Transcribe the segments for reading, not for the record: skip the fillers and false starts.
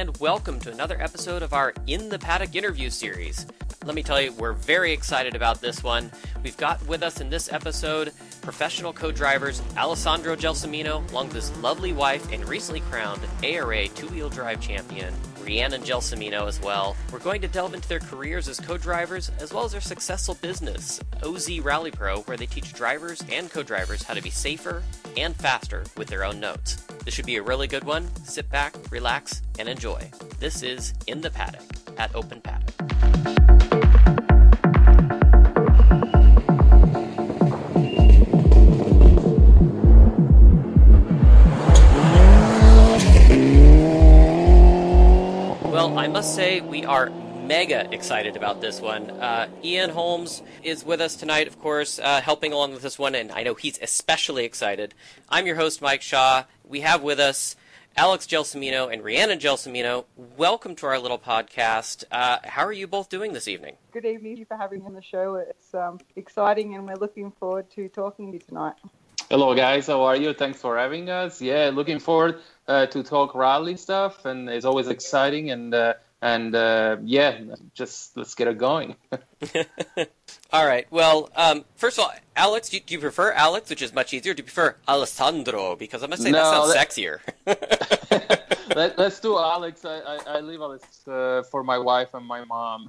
and welcome to another episode of our In the Paddock interview series. Let me tell you, we're very excited about this one. We've got with us in this episode professional co-drivers Alessandro Gelsomino, along with his lovely wife and recently crowned ARA two-wheel drive champion, Rhiannon Gelsomino as well. We're going to delve into their careers as co-drivers, as well as their successful business, OZ Rally Pro, where they teach drivers and co-drivers how to be safer and faster with their own notes. This should be a really good one. Sit back, relax, and enjoy. This is In the Paddock at Open Paddock. Well, I must say we are mega excited about this one. Ian Holmes is with us tonight, of course, helping along with this one, and I know he's especially excited. I'm your host, Mike Shaw. We have with us Alex Gelsomino and Rhiannon Gelsomino. Welcome to our little podcast. How are you both doing this evening? Good evening. Thank you for having me on the show. It's exciting, and we're looking forward to talking to you tonight. Hello, guys. How are you? Thanks for having us. Yeah, looking forward to talk rally stuff, and it's always exciting. And yeah, just let's get it going. All right. Well, first of all, Alex, do you prefer Alex, which is much easier? Do you prefer Alessandro? Because I must say that sounds sexier. Let's do Alex. I leave Alex for my wife and my mom.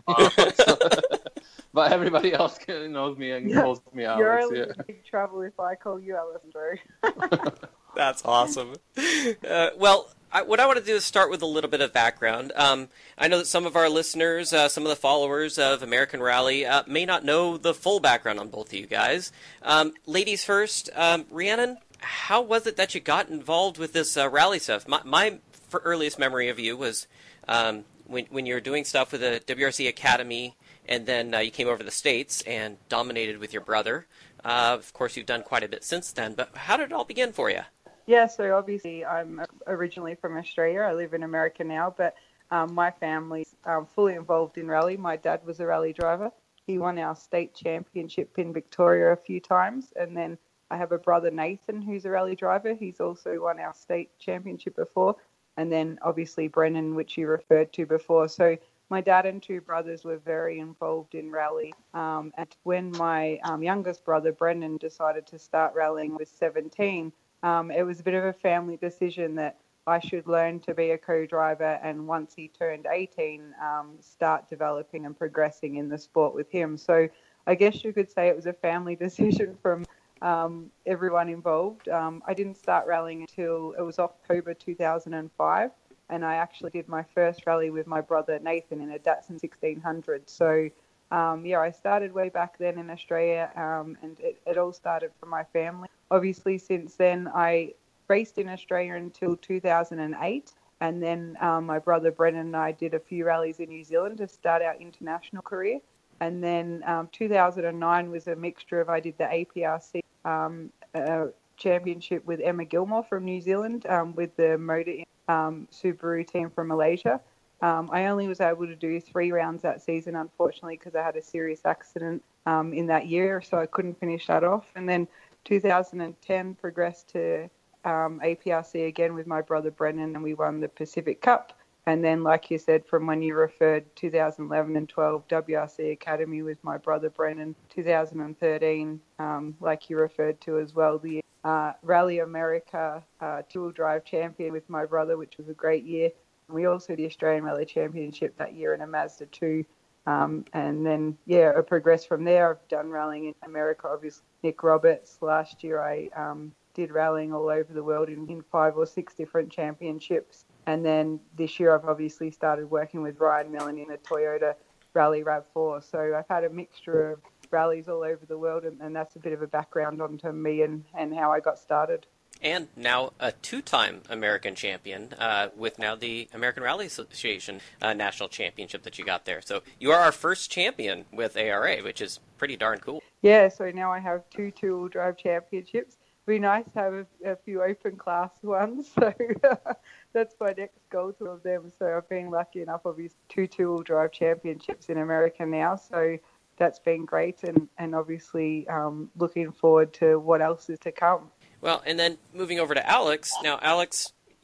But everybody else knows me and calls me Alex. You're only in big trouble if I call you Alessandro. That's awesome. Well, what I want to do is start with a little bit of background. I know that some of our listeners, some of the followers of American Rally, may not know the full background on both of you guys. Ladies first, Rhiannon, how was it that you got involved with this rally stuff? My earliest memory of you was when you were doing stuff with the WRC Academy, and then you came over to the States and dominated with your brother. Of course, you've done quite a bit since then, but how did it all begin for you? Yeah, so obviously I'm originally from Australia. I live in America now, but my family's fully involved in rally. My dad was a rally driver. He won our state championship in Victoria a few times, and then I have a brother, Nathan, who's a rally driver. He's also won our state championship before, and then obviously Brennan, which you referred to before. So my dad and two brothers were very involved in rally. And when my youngest brother, Brennan, decided to start rallying with 17, it was a bit of a family decision that I should learn to be a co-driver, and once he turned 18, start developing and progressing in the sport with him. So I guess you could say it was a family decision from everyone involved. I didn't start rallying until it was October 2005, and I actually did my first rally with my brother Nathan in a Datsun 1600. So yeah, I started way back then in Australia, and it all started from my family. Obviously, since then, I raced in Australia until 2008, and then my brother Brennan and I did a few rallies in New Zealand to start our international career. And then 2009 was a mixture of, I did the APRC championship with Emma Gilmore from New Zealand with the Motor Subaru team from Malaysia. I only was able to do 3 rounds that season, unfortunately, because I had a serious accident in that year, so I couldn't finish that off. And then 2010 progressed to APRC again with my brother Brennan, and we won the Pacific Cup. And then, like you said, from when you referred, 2011 and 12, WRC Academy with my brother Brennan. 2013, like you referred to as well, the Rally America two-wheel drive champion with my brother, which was a great year. We also did the Australian Rally Championship that year in a Mazda 2. And then, yeah, I progressed from there. I've done rallying in America, obviously. Nick Roberts. Last year I did rallying all over the world in 5 or 6 different championships. And then this year I've obviously started working with Ryan Millen in a Toyota Rally RAV4. So I've had a mixture of rallies all over the world, and that's a bit of a background onto me and how I got started. And now a 2-time American champion with now the American Rally Association National Championship that you got there. So you are our first champion with ARA, which is pretty darn cool. Yeah, so now I have 2 two-wheel drive championships. It'd be nice to have a few open class ones, so that's my next goal, 2 of them. So I've been lucky enough, obviously, 2 two-wheel drive championships in America now, so that's been great, and obviously looking forward to what else is to come. Well, and then moving over to Alex. Now, Alex,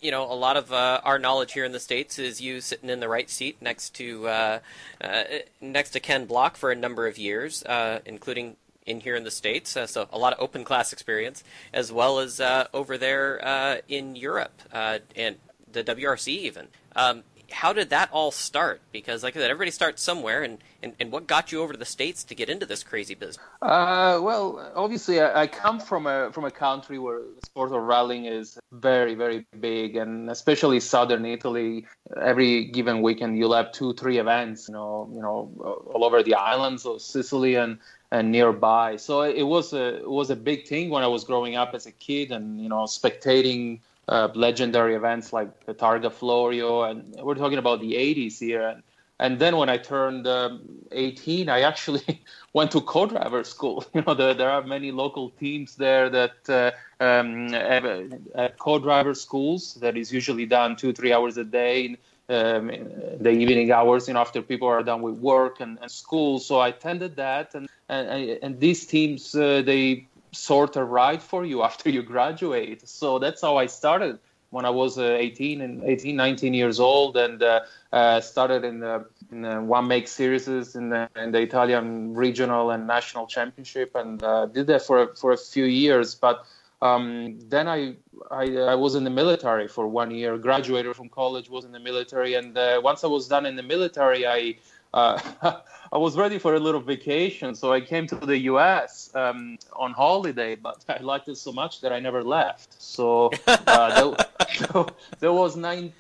a lot of our knowledge here in the States is you sitting in the right seat next to Ken Block for a number of years, including in here in the States. So a lot of open class experience, as well as over there in Europe and the WRC even. How did that all start? Because, like I said, everybody starts somewhere, and what got you over to the States to get into this crazy business? Well, obviously, I come from a country where the sport of rallying is very, very big, and especially southern Italy. Every given weekend, you'll have 2-3 events, all over the islands of Sicily and nearby. So it was a big thing when I was growing up as a kid, and spectating legendary events like the Targa Florio, and we're talking about the 80s here. And then when I turned 18, I actually went to co-driver school. There are many local teams there that have co-driver schools that is usually done 2-3 hours a day in the evening hours, after people are done with work and school. So I attended that, and these teams, they sort of ride for you after you graduate. So that's how I started when I was 19 years old, and started in the one make series in the Italian regional and national championship, and did that for a few years. But then I was in the military for 1 year, graduated from college, was in the military, and once I was done in the military, I was ready for a little vacation, so I came to the U.S. On holiday, but I liked it so much that I never left. So there was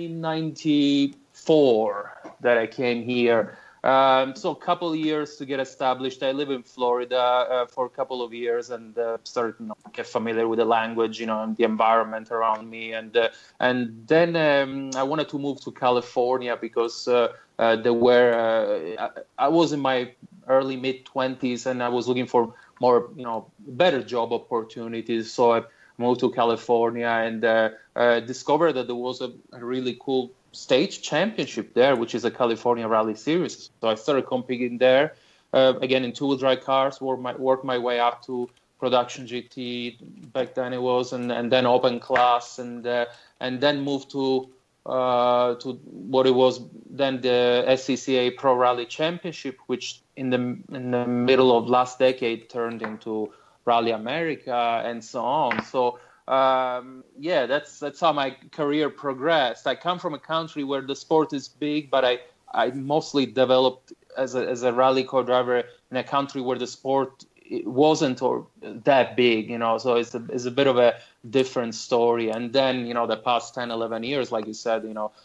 1994 that I came here. So a couple of years to get established. I live in Florida for a couple of years, and started to get familiar with the language, and the environment around me. And then I wanted to move to California because I was in my early mid-20s, and I was looking for more, better job opportunities. So I moved to California and discovered that there was a really cool stage championship there, which is a California Rally Series. So I started competing there, again in two-wheel drive cars, worked my way up to production GT, back then it was, and then open class, and then moved to what it was then the SCCA Pro Rally Championship, which in the middle of last decade turned into Rally America and so on. So that's how my career progressed. I come from a country where the sport is big, but I mostly developed as a rally co-driver in a country where the sport wasn't that big, so it's a bit of a different story. And then, the past 10, 11 years, like you said,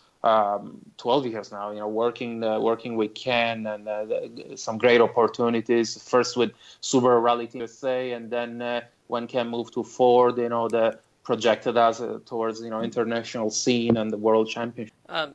12 years now, working with Ken, and some great opportunities, first with Subaru Rally Team USA, and then when Ken moved to Ford, the projected us towards, international scene and the world championship.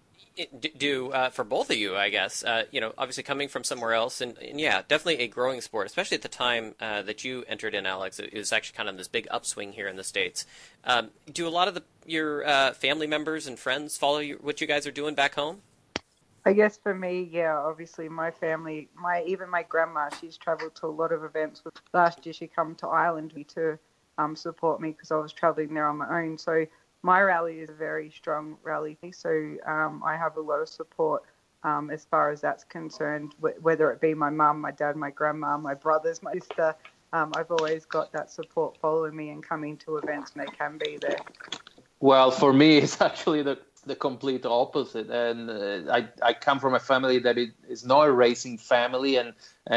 For both of you, I guess, obviously coming from somewhere else, and yeah, definitely a growing sport, especially at the time that you entered in, Alex. It was actually kind of this big upswing here in the States. Do a lot of your family members and friends follow what you guys are doing back home? I guess for me, yeah, obviously my family, even my grandma, she's traveled to a lot of events. Last year she came to Ireland to support me because I was traveling there on my own. So my rally is a very strong rally, so I have a lot of support as far as that's concerned, whether it be my mum, my dad, my grandma, my brothers, my sister. I've always got that support following me and coming to events when they can be there. Well, for me, it's actually the complete opposite. And I come from a family that is not a racing family. And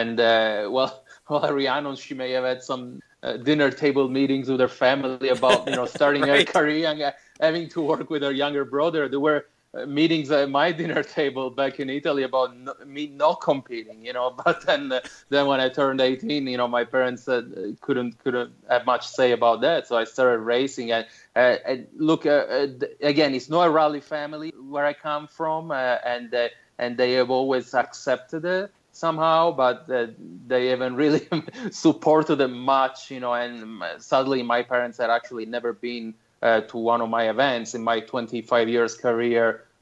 Ariana, she may have had some dinner table meetings with her family about, starting right. Her career and having to work with her younger brother. There were meetings at my dinner table back in Italy about me not competing, But then when I turned 18, my parents couldn't have much say about that. So I started racing. And look, again, it's not a rally family where I come from, and they have always accepted it somehow, but they haven't really supported it much, and sadly my parents had actually never been to one of my events in my 25 years career.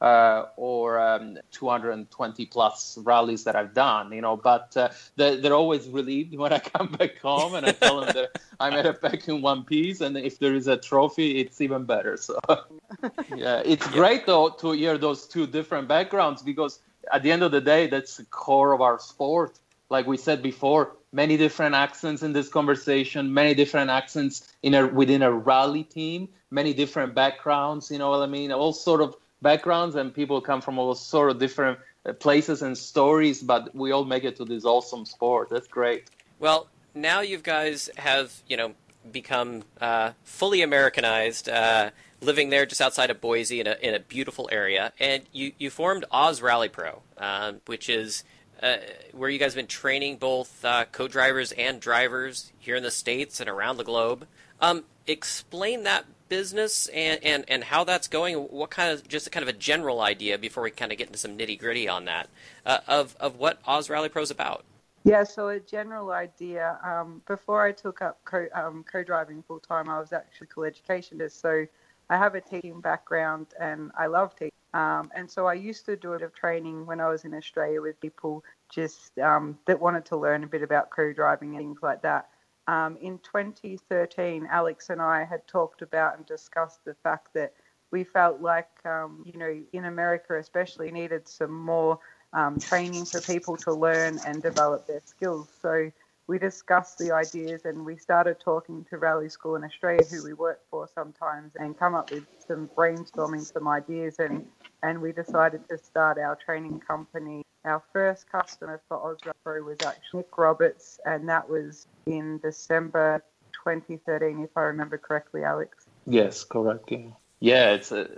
or 220 plus rallies that I've done, but they're always relieved when I come back home and I tell them that I made it back in one piece, and if there is a trophy, it's even better. So yeah, it's great though to hear those two different backgrounds, because at the end of the day, that's the core of our sport. Like we said before, many different accents in this conversation, many different accents within a rally team, many different backgrounds, you know what I mean? All sort of backgrounds, and people come from all sort of different places and stories, but we all make it to this awesome sport. That's great. Well, now you guys have, become fully Americanized, living there just outside of Boise in a beautiful area, and you formed Oz Rally Pro, which is where you guys have been training both co-drivers and drivers here in the States and around the globe. Explain that business and how that's going. What just kind of a general idea before we kind of get into some nitty gritty on that of what Oz Rally Pro is about. Yeah, so a general idea. Before I took up co-driving full time, I was actually a educationist. So I have a teaching background and I love teaching. And so I used to do a bit of training when I was in Australia with people just that wanted to learn a bit about co-driving and things like that. In 2013, Alex and I had talked about and discussed the fact that we felt like, in America especially, needed some more training for people to learn and develop their skills. So we discussed the ideas and we started talking to Rally School in Australia, who we work for sometimes, and come up with some brainstorming, some ideas, and we decided to start our training company. Our first customer for Oz Rally Pro was actually Nick Roberts, and that was in December 2013, if I remember correctly, Alex. Yes, correct. Yeah,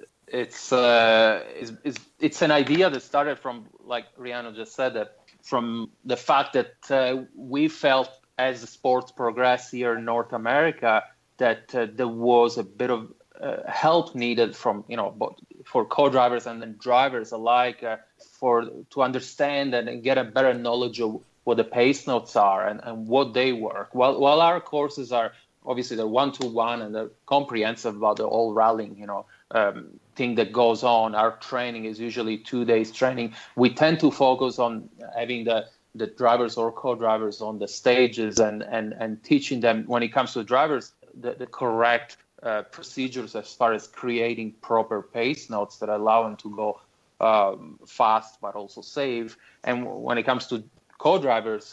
it's an idea that started from, like Riano just said, that from the fact that we felt as the sports progressed here in North America that there was a bit of help needed from for co-drivers and then drivers alike to understand and get a better knowledge of what the pace notes are and what they work. While our courses are obviously they're one-to-one and they're comprehensive about the whole rallying, thing that goes on. Our training is usually 2 days training. We tend to focus on having the drivers or co-drivers on the stages and teaching them, when it comes to drivers, the correct procedures as far as creating proper pace notes that allow them to go fast but also safe. And when it comes to co-drivers,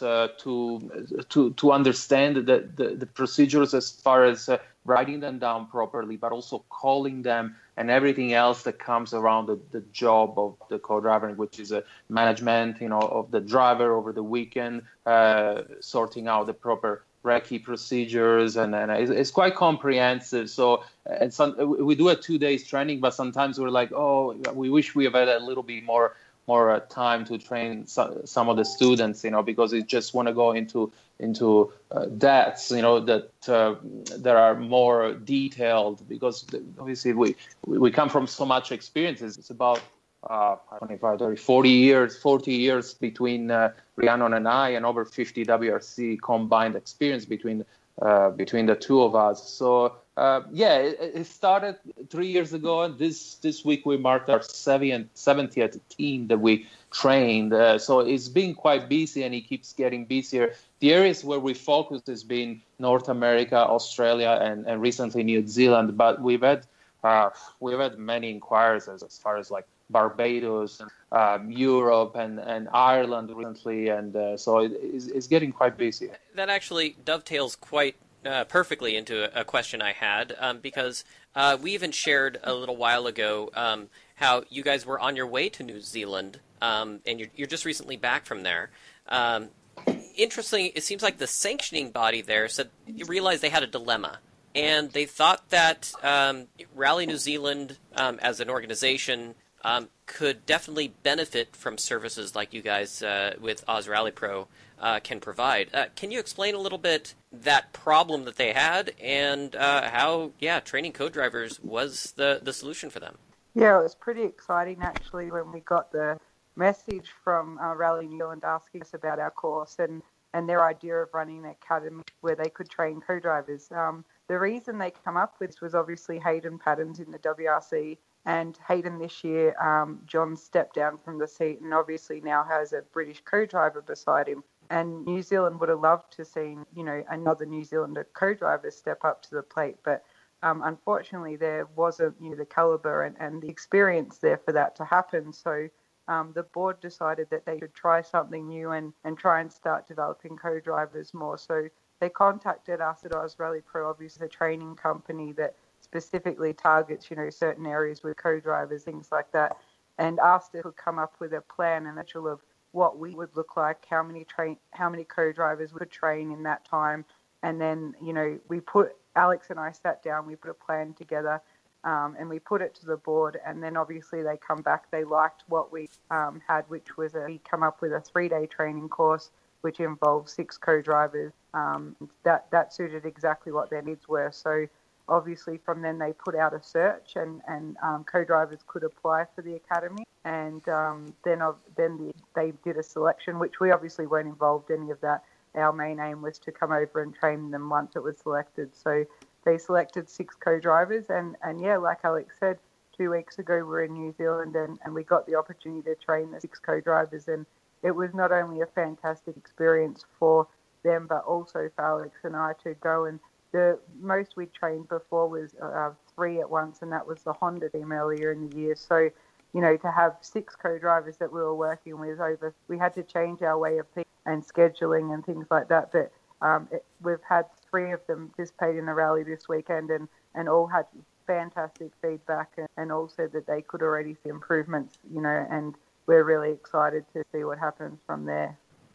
to understand the procedures as far as writing them down properly, but also calling them and everything else that comes around the job of the co-driver, which is a management, of the driver over the weekend, sorting out the proper recce procedures, and it's quite comprehensive. So we do a 2 days training, but sometimes we're like, oh, we wish we have had a little bit more time to train some of the students, because they just want to go into depths, that are more detailed, because obviously we come from so much experiences. It's about 25, 30, 40 years between Rhiannon and I, and over 50 WRC combined experience between the two of us. So it started 3 years ago, and this week we marked our 70th team that we trained. So it's been quite busy, and it keeps getting busier. The areas where we focused has been North America, Australia, and recently New Zealand. But we've had many inquiries as far as like Barbados, Europe, and Ireland recently, and so it's getting quite busy. That actually dovetails quite perfectly into a question I had, because we even shared a little while ago how you guys were on your way to New Zealand, and you're just recently back from there. Interestingly, it seems like the sanctioning body there realized they had a dilemma, and they thought that Rally New Zealand as an organization could definitely benefit from services like you guys with Oz Rally Pro can provide. Can you explain a little bit that problem that they had and how, training co-drivers was the solution for them? Yeah, it was pretty exciting actually when we got the message from Rally New Zealand asking us about our course and their idea of running an academy where they could train co-drivers. The reason they come up with was obviously Hayden Paddens in the WRC And Hayden this year, John stepped down from the seat and obviously now has a British co-driver beside him. And New Zealand would have loved to see, another New Zealander co-driver step up to the plate, but unfortunately there wasn't, the caliber and the experience there for that to happen. So the board decided that they should try something new and try and start developing co-drivers more. So they contacted us at Oz Rally Pro, obviously a training company that specifically targets, certain areas with co-drivers, things like that, and asked if we could come up with a plan and actual of what we would look like, how many co-drivers would train in that time. And then, Alex and I sat down, we put a plan together, and we put it to the board. And then obviously they come back, they liked what we had, which was we come up with a 3-day training course, which involved 6 co-drivers. That suited exactly what their needs were. So obviously from then they put out a search and co-drivers could apply for the academy. And then they did a selection, which we obviously weren't involved in any of that. Our main aim was to come over and train them once it was selected. So they selected 6 co-drivers. And yeah, like Alex said, 2 weeks ago we were in New Zealand and we got the opportunity to train the 6 co-drivers. And it was not only a fantastic experience for them, but also for Alex and I to go. And the most we'd trained before was 3 at once, and that was the Honda team earlier in the year. So, to have 6 co-drivers that we were working with we had to change our way of thinking and scheduling and things like that. But we've had 3 of them participate in the rally this weekend and all had fantastic feedback and all said that they could already see improvements, and we're really excited to see what happens from there.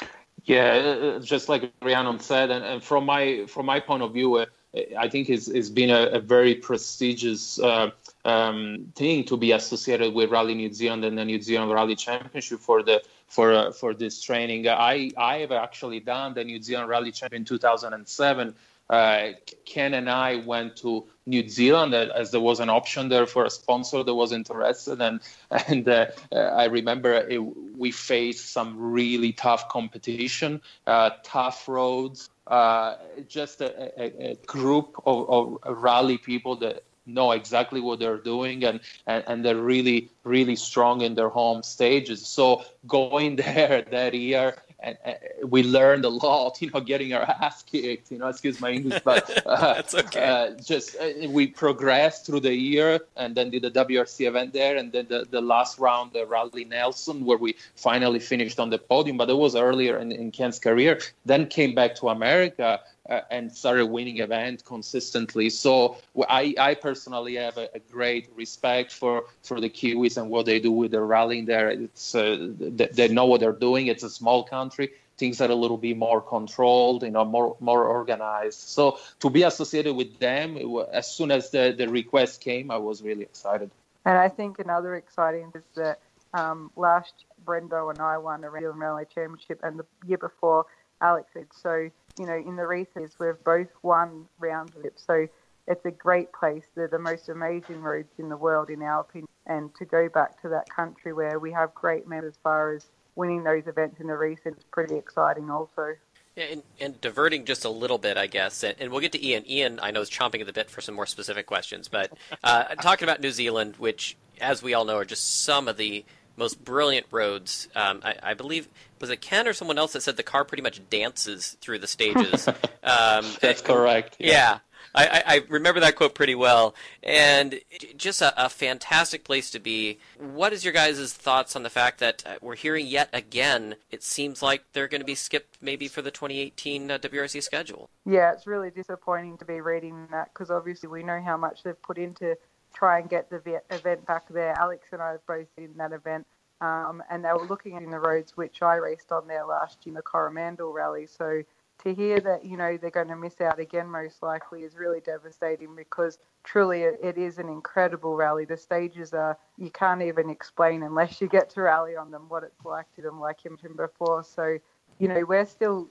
Yeah, just like Rhiannon said, and from my point of view, I think it's been a very prestigious thing to be associated with Rally New Zealand and the New Zealand Rally Championship for this training. I have actually done the New Zealand Rally Championship in 2007. Ken and I went to New Zealand as there was an option there for a sponsor that was interested, and I remember we faced some really tough competition, tough roads, just a group of rally people that know exactly what they're doing and they're really, really strong in their home stages. So going there that year, and we learned a lot, getting our ass kicked, excuse my English, but that's okay. We progressed through the year and then did the WRC event there. And then the last round, the Rally Nelson, where we finally finished on the podium, but it was earlier in Ken's career, then came back to America and started winning events consistently. So I personally have a great respect for the Kiwis and what they do with their rallying there. It's they know what they're doing. It's a small country. Things are a little bit more controlled, more organized. So to be associated with them, as soon as the request came, I was really excited. And I think another exciting is that last Brendo and I won a New Zealand Rally Championship, and the year before Alex did. So, in the recent years, we've both won rounds of it. So it's a great place. They're the most amazing roads in the world, in our opinion. And to go back to that country where we have great men as far as winning those events in the recent is pretty exciting also. Yeah, and diverting just a little bit, I guess, and we'll get to Ian. Ian, I know, is chomping at the bit for some more specific questions, but talking about New Zealand, which, as we all know, are just some of the most brilliant roads. I believe, was it Ken or someone else that said the car pretty much dances through the stages? That's correct. Yeah. I remember that quote pretty well, and just a fantastic place to be. What is your guys' thoughts on the fact that we're hearing yet again, it seems like they're going to be skipped maybe for the 2018 WRC schedule? Yeah, it's really disappointing to be reading that because obviously we know how much they've put into try and get the event back there. Alex and I have both been in that event, and they were looking at the roads which I raced on there last year in the Coromandel Rally. So to hear that, they're going to miss out again most likely is really devastating because truly it is an incredible rally. The stages you can't even explain unless you get to rally on them what it's like to them, like you mentioned before. So, we're still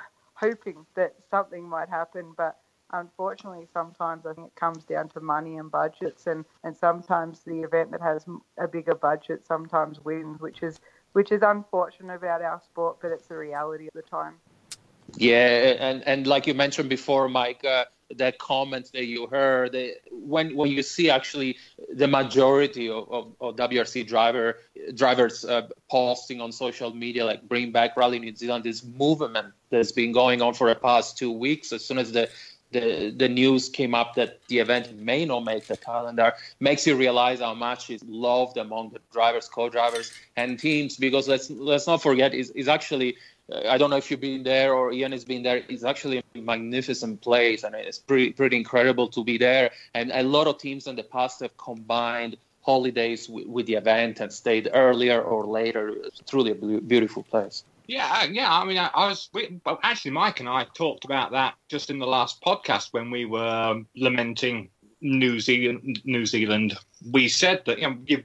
hoping that something might happen, but unfortunately sometimes I think it comes down to money and budgets and sometimes the event that has a bigger budget sometimes wins, which is unfortunate about our sport, but it's the reality of the time. Yeah, and like you mentioned before, Mike, the comments that you heard, when you see actually the majority of WRC drivers posting on social media, like bring back Rally New Zealand, this movement that's been going on for the past 2 weeks, as soon as the news came up that the event may not make the calendar, makes you realize how much it's loved among the drivers, co-drivers, and teams. Because let's not forget, is actually, I don't know if you've been there or Ian has been there, it's actually a magnificent place, and it's pretty incredible to be there. And a lot of teams in the past have combined holidays with the event and stayed earlier or later. It's truly a beautiful place. Yeah. I mean, actually, Mike and I talked about that just in the last podcast when we were lamenting New Zealand. We said that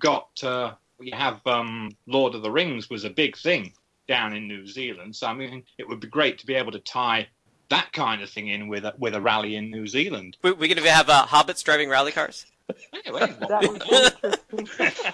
you have Lord of the Rings was a big thing down in New Zealand. So I mean, it would be great to be able to tie that kind of thing in with a rally in New Zealand. We're going to have hobbits driving rally cars. Anyway, That would be interesting.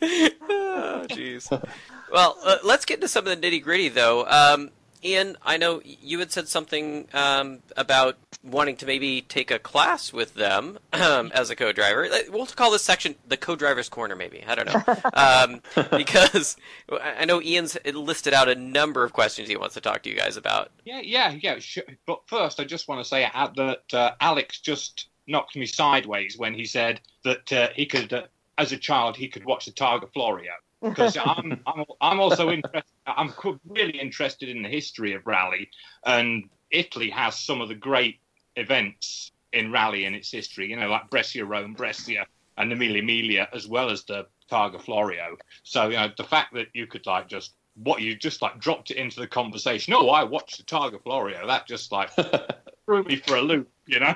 Oh, jeez. Well, let's get into some of the nitty-gritty, though. Ian, I know you had said something about wanting to maybe take a class with them as a co-driver. We'll call this section the co-driver's corner, maybe. I don't know. Because I know Ian's listed out a number of questions he wants to talk to you guys about. Yeah. Sure. But first, I just want to say that Alex just knocked me sideways when he said that he could, as a child, he could watch the Targa Florio. Because I'm also interested. I'm really interested in the history of rally, and Italy has some of the great events in rally in its history. You know, like Brescia, Rome, Brescia, and the Mille Miglia, as well as the Targa Florio. So you know, the fact that you could you just dropped it into the conversation. Oh, I watched the Targa Florio. That just threw me for a loop, you know.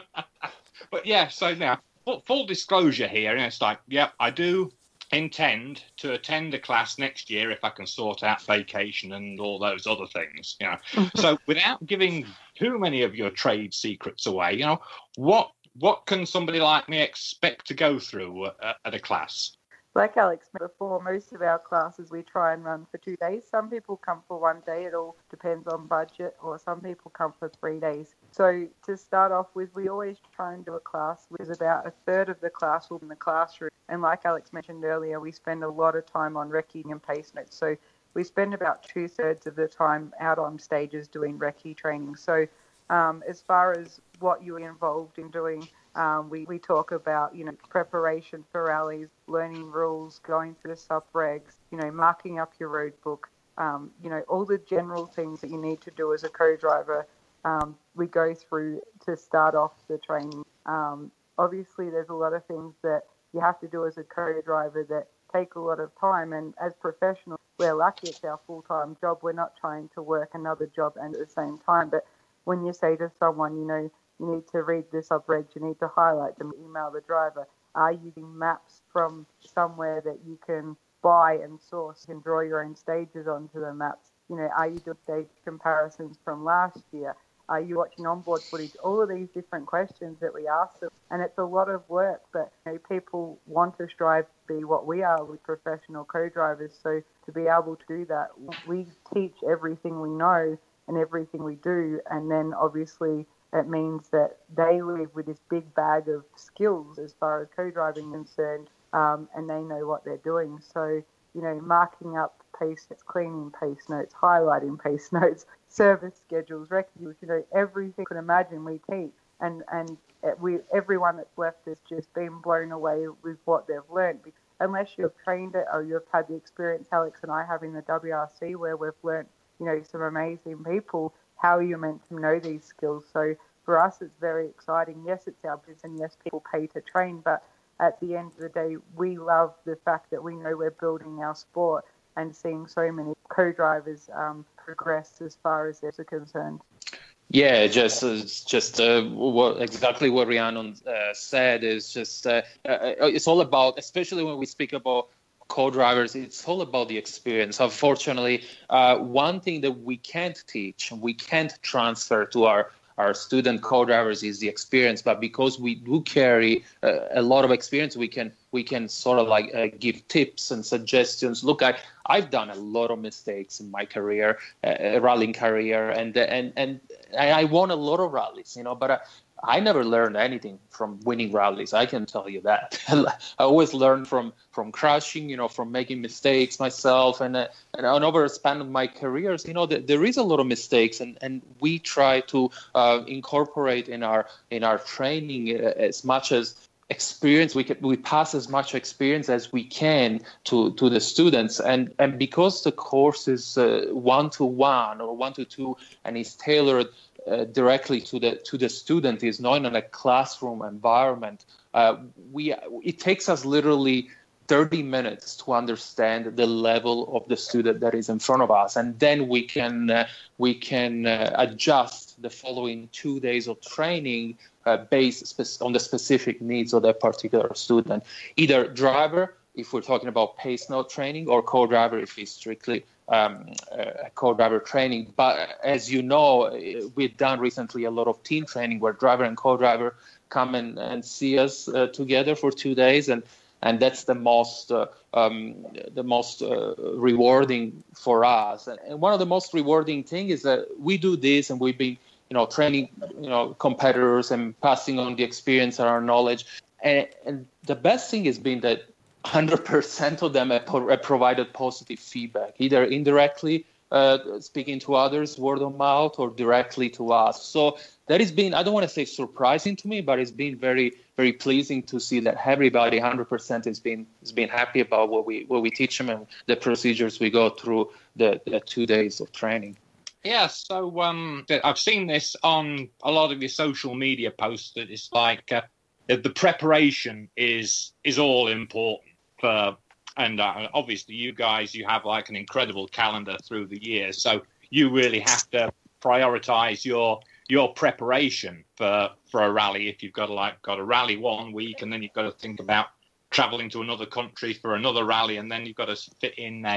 But yeah, so now full disclosure here. It's I do intend to attend a class next year if I can sort out vacation and all those other things, you know. So without giving too many of your trade secrets away, you know, what can somebody like me expect to go through at a class? Like Alex mentioned before, most of our classes we try and run for 2 days. Some people come for 1 day. It all depends on budget, or some people come for 3 days. So to start off with, we always try and do a class which is about a third of the class will be in the classroom. And like Alex mentioned earlier, we spend a lot of time on recce and pace notes. So we spend about 2/3 of the time out on stages doing recce training. So as far as what you're involved in doing, we talk about, you know, preparation for rallies, learning rules, going through the sub-regs, you know, marking up your road book, you know, all the general things that you need to do as a co-driver. We go through to start off the training. Obviously, there's a lot of things that you have to do as a co-driver that take a lot of time. And as professionals, we're lucky it's our full-time job. We're not trying to work another job and at the same time. But when you say to someone, you know, you need to read the sub-regs, you need to highlight them, email the driver. Are you using maps from somewhere that you can buy and source and draw your own stages onto the maps? You know, are you doing stage comparisons from last year? Are you watching onboard footage? All of these different questions that we ask them. And it's a lot of work, but you know, people want to strive to be what we are with professional co-drivers. So to be able to do that, we teach everything we know and everything we do. And then obviously it means that they leave with this big bag of skills as far as co-driving is concerned, and they know what they're doing. So, you know, marking up pace notes, cleaning pace notes, highlighting pace notes, service schedules, records, you know, everything you can imagine we teach. And everyone that's left has just been blown away with what they've learned. Unless you've trained it or you've had the experience Alex and I have in the WRC where we've learned, you know, some amazing people, how are you meant to know these skills? So for us, it's very exciting. Yes, it's our business, and yes, people pay to train, but at the end of the day, we love the fact that we know we're building our sport and seeing so many co-drivers progress as far as they're concerned. Yeah, exactly what Rhiannon said is just it's all about, especially when we speak about co-drivers, it's all about the experience. Unfortunately, one thing that we can't teach, we can't transfer to our student co-drivers is the experience. But because we do carry a lot of experience, we can sort of give tips and suggestions. Look, I've done a lot of mistakes in my career, rallying career, and I won a lot of rallies, you know. But I never learned anything from winning rallies. I can tell you that. I always learn from crashing, from making mistakes myself, and over a span of my careers, there is a lot of mistakes, and we try to incorporate in our training as much as experience. We pass as much experience as we can to the students, and because the course is 1-to-1 or 1-to-2 and is tailored directly to the student, is not in a classroom environment. It takes us literally 30 minutes to understand the level of the student that is in front of us, and then we can adjust the following 2 days of training based on the specific needs of that particular student, either driver if we're talking about pace note training, or co-driver if it's strictly co-driver training. But as you know, we've done recently a lot of team training where driver and co-driver come and see us together for 2 days, and that's the most rewarding for us. And one of the most rewarding thing is that we do this, and we've been training competitors and passing on the experience and our knowledge. And the best thing has been that 100% of them have provided positive feedback, either indirectly speaking to others, word of mouth, or directly to us. So that has been, I don't want to say surprising to me, but it's been very, very pleasing to see that everybody 100% has been happy about what we teach them and the procedures we go through the 2 days of training. Yeah, so I've seen this on a lot of your social media posts, that it's like the preparation is all important for, and obviously you guys, you have like an incredible calendar through the year, so you really have to prioritize your preparation for a rally. If you've got a rally 1 week, and then you've got to think about traveling to another country for another rally, and then you've got to fit in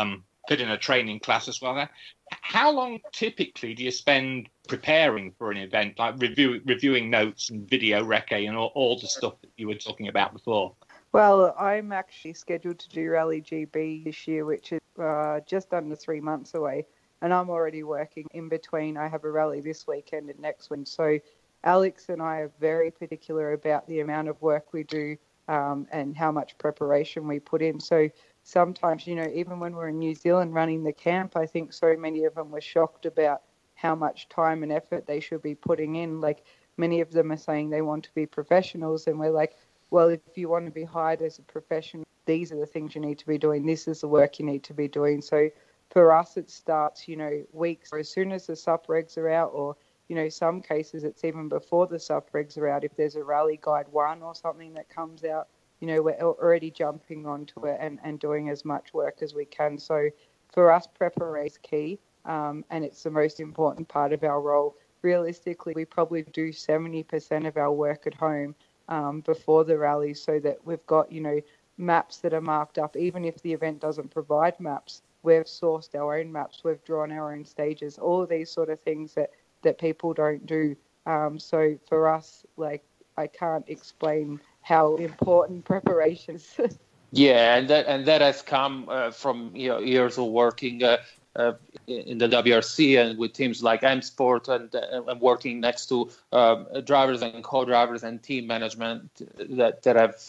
a training class as well. How long typically do you spend preparing for an event, like reviewing notes and video recce and all the stuff that you were talking about before? Well, I'm actually scheduled to do Rally GB this year, which is just under 3 months away, and I'm already working in between. I have a rally this weekend and next one. So Alex and I are very particular about the amount of work we do and how much preparation we put in. So sometimes, even when we're in New Zealand running the camp, I think so many of them were shocked about how much time and effort they should be putting in. Like, many of them are saying they want to be professionals, and we're like, well, if you want to be hired as a professional, these are the things you need to be doing. This is the work you need to be doing. So for us, it starts, weeks, or as soon as the sup regs are out, or, some cases it's even before the sup regs are out. If there's a Rally Guide 1 or something that comes out, we're already jumping onto it and doing as much work as we can. So for us, preparation is key, and it's the most important part of our role. Realistically, we probably do 70% of our work at home before the rally, so that we've got, maps that are marked up. Even if the event doesn't provide maps, we've sourced our own maps, we've drawn our own stages, all of these sort of things that people don't do. So for us, like, I can't explain how important preparation is. Yeah, and that has come from years of working in the WRC and with teams like M Sport, and working next to drivers and co-drivers and team management that have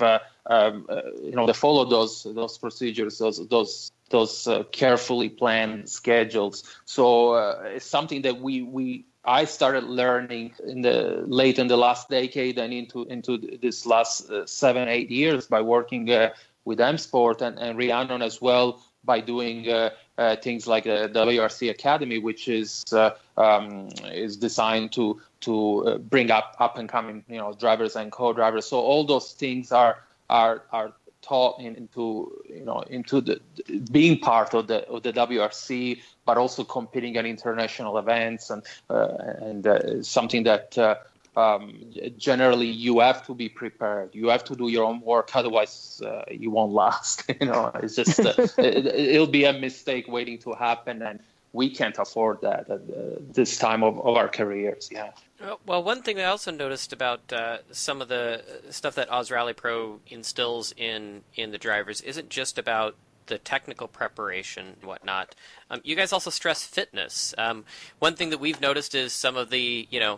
that follow those procedures, those carefully planned schedules. So it's something that I started learning late in the last decade and into this last 7-8 years by working with M Sport and Rhiannon as well, by doing things like the WRC Academy, which is designed to bring up and coming drivers and co-drivers. So all those things are taught into the being part of the WRC, but also competing at international events, and something that generally you have to be prepared. You have to do your own work, otherwise you won't last. It's just it'll be a mistake waiting to happen, and we can't afford that at this time of our careers. Yeah. Well, one thing I also noticed about some of the stuff that Oz Rally Pro instills in the drivers isn't just about the technical preparation and whatnot. You guys also stress fitness. One thing that we've noticed is some of the,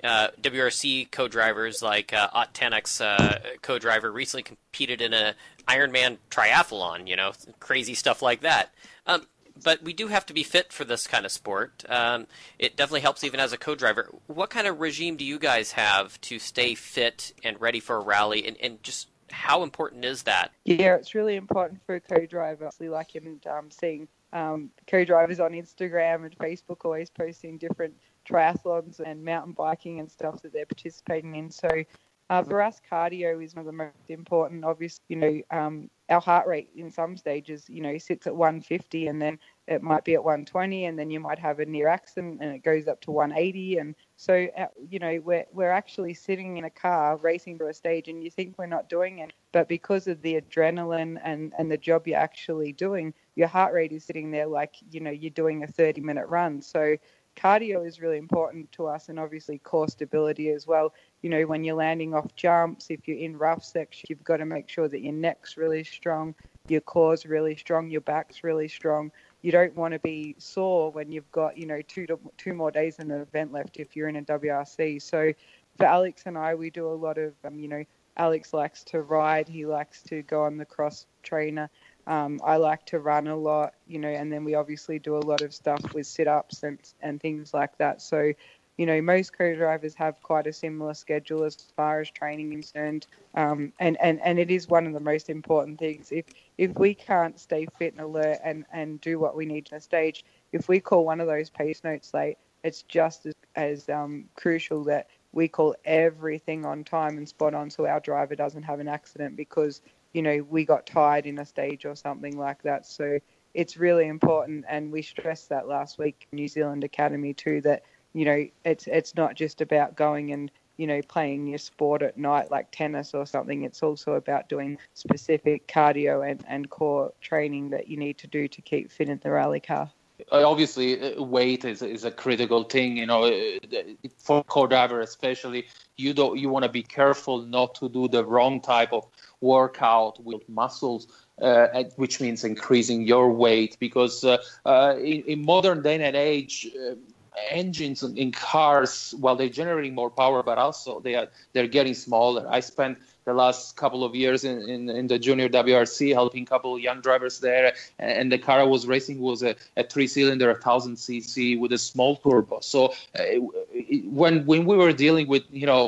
WRC co-drivers like Ott Tanak's co-driver recently competed in a Ironman triathlon, crazy stuff like that. But we do have to be fit for this kind of sport. It definitely helps even as a co-driver. What kind of regime do you guys have to stay fit and ready for a rally, and just how important is that? Yeah, it's really important for a co-driver. Like I'm seeing co-drivers on Instagram and Facebook always posting different triathlons and mountain biking and stuff that they're participating in. So for us, cardio is one of the most important. Obviously, our heart rate in some stages, sits at 150 and then it might be at 120 and then you might have a near accident and it goes up to 180. And so, we're actually sitting in a car racing for a stage and you think we're not doing it. But because of the adrenaline and the job you're actually doing, your heart rate is sitting there like, you're doing a 30-minute run. So cardio is really important to us, and obviously core stability as well. When you're landing off jumps, if you're in rough sections, you've got to make sure that your neck's really strong, your core's really strong, your back's really strong. You don't want to be sore when you've got, two more days in an event left if you're in a WRC. So for Alex and I, we do a lot of, Alex likes to ride. He likes to go on the cross trainer. I like to run a lot, and then we obviously do a lot of stuff with sit-ups and things like that. So, most co-drivers have quite a similar schedule as far as training is concerned. And it is one of the most important things. If we can't stay fit and alert and do what we need to the stage, if we call one of those pace notes late, it's just as crucial that we call everything on time and spot on so our driver doesn't have an accident because we got tired in a stage or something like that. So it's really important. And we stressed that last week in New Zealand Academy too, that, it's not just about going and, playing your sport at night like tennis or something. It's also about doing specific cardio and core training that you need to do to keep fit in the rally car. Obviously, weight is a critical thing, for co-driver especially. You want to be careful not to do the wrong type of workout with muscles, which means increasing your weight, because in modern day and age, engines in cars, while they're generating more power, but also they're getting smaller. I spent the last couple of years in the junior WRC helping a couple of young drivers there, and the car I was racing was a 3-cylinder 1000cc with a small turbo. So when we were dealing with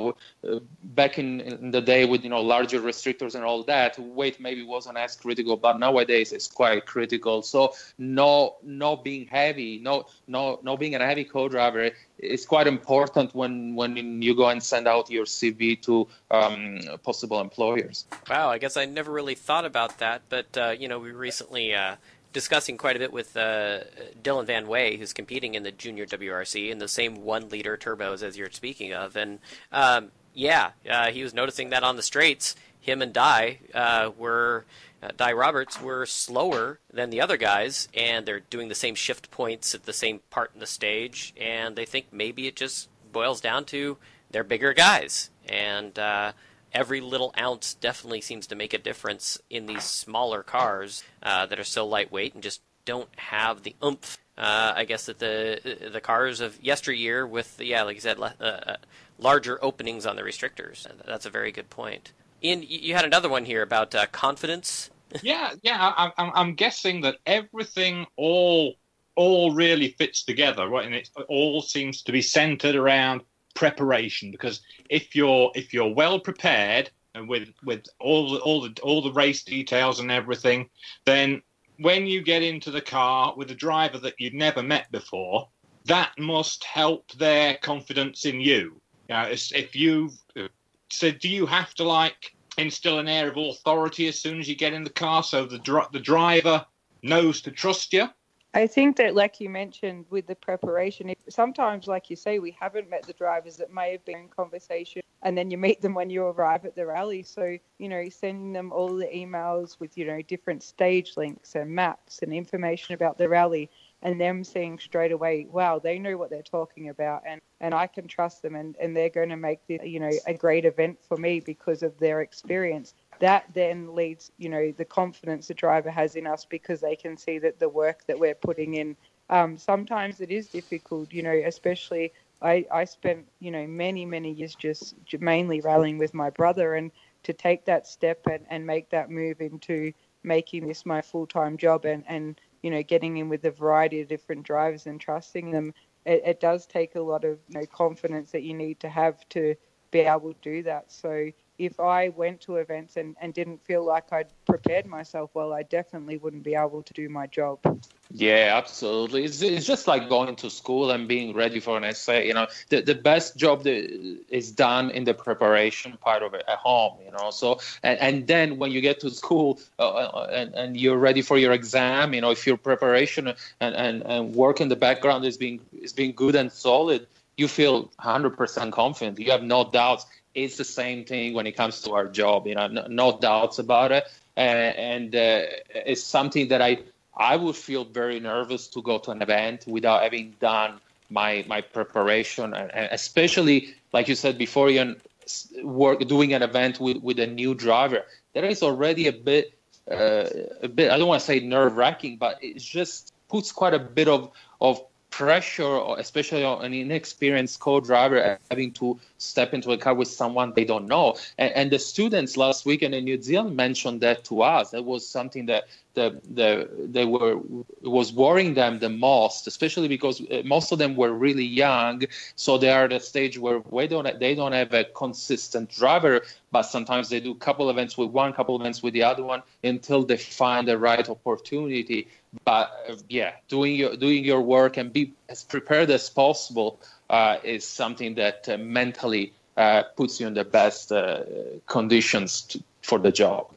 back in the day with larger restrictors and all that, weight maybe wasn't as critical, but nowadays it's quite critical. So no being heavy, no being a heavy co-driver is quite important when you go and send out your CV to possible employers. Wow, I guess I never really thought about that, but we were recently discussing quite a bit with Dylan Van Wey, who's competing in the junior WRC in the same 1-liter turbos as you're speaking of, and he was noticing that on the straights, him and Di Roberts were slower than the other guys, and they're doing the same shift points at the same part in the stage, and they think maybe it just boils down to they're bigger guys, and every little ounce definitely seems to make a difference in these smaller cars that are so lightweight and just don't have the oomph, I guess, that the cars of yesteryear with, like you said, larger openings on the restrictors. That's a very good point. Ian, you had another one here about confidence. I'm guessing that everything all really fits together, right? And it all seems to be centered around preparation, because if you're well prepared and with all the race details and everything, then when you get into the car with a driver that you've never met before, that must help their confidence in you. If you so, do you have to instill an air of authority as soon as you get in the car so the driver knows to trust you? I think that, like you mentioned, with the preparation, sometimes, like you say, we haven't met the drivers that may have been in conversation, and then you meet them when you arrive at the rally. So, sending them all the emails with, different stage links and maps and information about the rally, and them seeing straight away, wow, they know what they're talking about, and I can trust them, and they're going to make this, a great event for me because of their experience. That then leads, the confidence the driver has in us, because they can see that the work that we're putting in. Sometimes it is difficult, especially I spent, many years just mainly rallying with my brother, and to take that step and make that move into making this my full-time job and getting in with a variety of different drivers and trusting them, it does take a lot of confidence that you need to have to be able to do that. So if I went to events and didn't feel like I'd prepared myself well, I definitely wouldn't be able to do my job. Yeah, absolutely. It's just like going to school and being ready for an essay. The best job that is done in the preparation part of it at home. So and then when you get to school and you're ready for your exam, if your preparation and work in the background is being good and solid, you feel 100% confident. You have no doubts. It's the same thing when it comes to our job. No doubts about it. And it's something that I would feel very nervous to go to an event without having done my preparation, and especially, like you said before, doing an event with a new driver. There is already a bit, I don't want to say nerve-wracking, but it just puts quite a bit of pressure, especially on an inexperienced co-driver, having to step into a car with someone they don't know. And the students last weekend in New Zealand mentioned that to us. That was something that was worrying them the most, especially because most of them were really young. So they are at a stage where they don't have a consistent driver, but sometimes they do a couple events with one, couple events with the other one until they find the right opportunity. But doing your work and be as prepared as possible is something that mentally puts you in the best conditions for the job.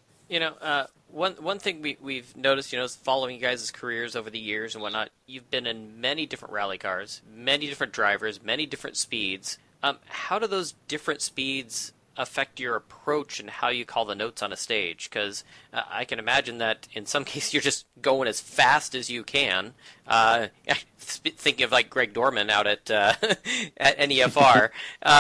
One thing we've noticed, following you guys' careers over the years and whatnot, you've been in many different rally cars, many different drivers, many different speeds. How do those different speeds affect your approach and how you call the notes on a stage? Because I can imagine that in some cases you're just going as fast as you can. Thinking of like Greg Dorman out at NEFR,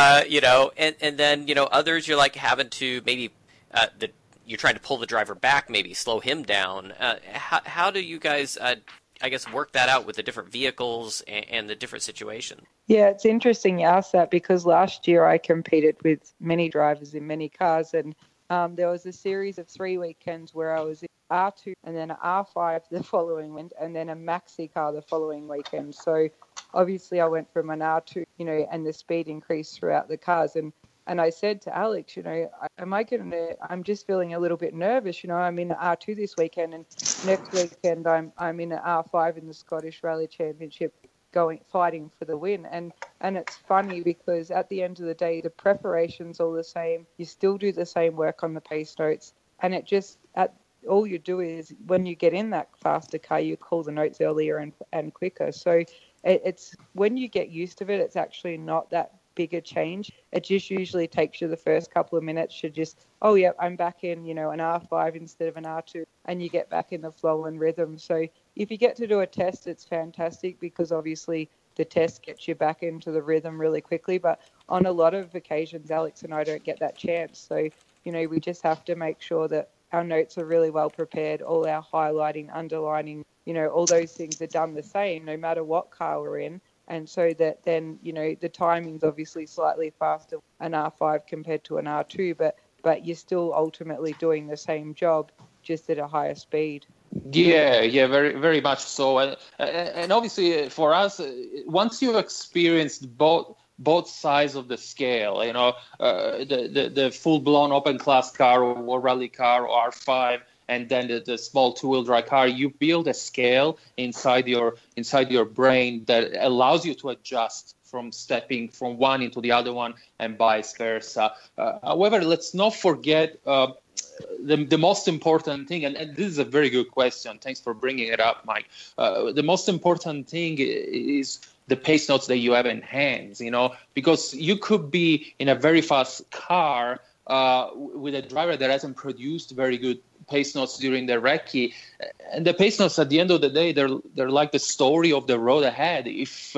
and then others you're like having to maybe you're trying to pull the driver back, maybe slow him down. How do you guys, work that out with the different vehicles and the different situations? Yeah, it's interesting you asked that, because last year I competed with many drivers in many cars, and there was a series of 3 weekends where I was in R2 and then an R5 the following weekend and then a maxi car the following weekend. So obviously I went from an R2, and the speed increased throughout the cars. And I said to Alex, I'm just feeling a little bit nervous. I'm in an R2 this weekend, and next weekend I'm in an R5 in the Scottish Rally Championship, fighting for the win. And it's funny because at the end of the day, the preparation's all the same. You still do the same work on the pace notes, and all you do is when you get in that faster car, you call the notes earlier and quicker. So it's when you get used to it, it's actually not that bigger change. It just usually takes you the first couple of minutes to just, I'm back in, an R5 instead of an R2, and you get back in the flow and rhythm. So if you get to do a test, it's fantastic, because obviously the test gets you back into the rhythm really quickly. But on a lot of occasions, Alex and I don't get that chance. So, we just have to make sure that our notes are really well prepared, all our highlighting, underlining, all those things are done the same no matter what car we're in. And so that then, the timing's obviously slightly faster, an R5 compared to an R2, but you're still ultimately doing the same job, just at a higher speed. Yeah, very, very much so. And obviously for us, once you've experienced both sides of the scale, the full-blown open-class car or rally car or R5, and then the small two-wheel drive car, you build a scale inside your brain that allows you to adjust from stepping from one into the other one and vice versa. However, let's not forget the most important thing, and this is a very good question. Thanks for bringing it up, Mike. The most important thing is the pace notes that you have in hands, because you could be in a very fast car with a driver that hasn't produced very good pace notes during the recce, and the pace notes at the end of the day, they're like the story of the road ahead. If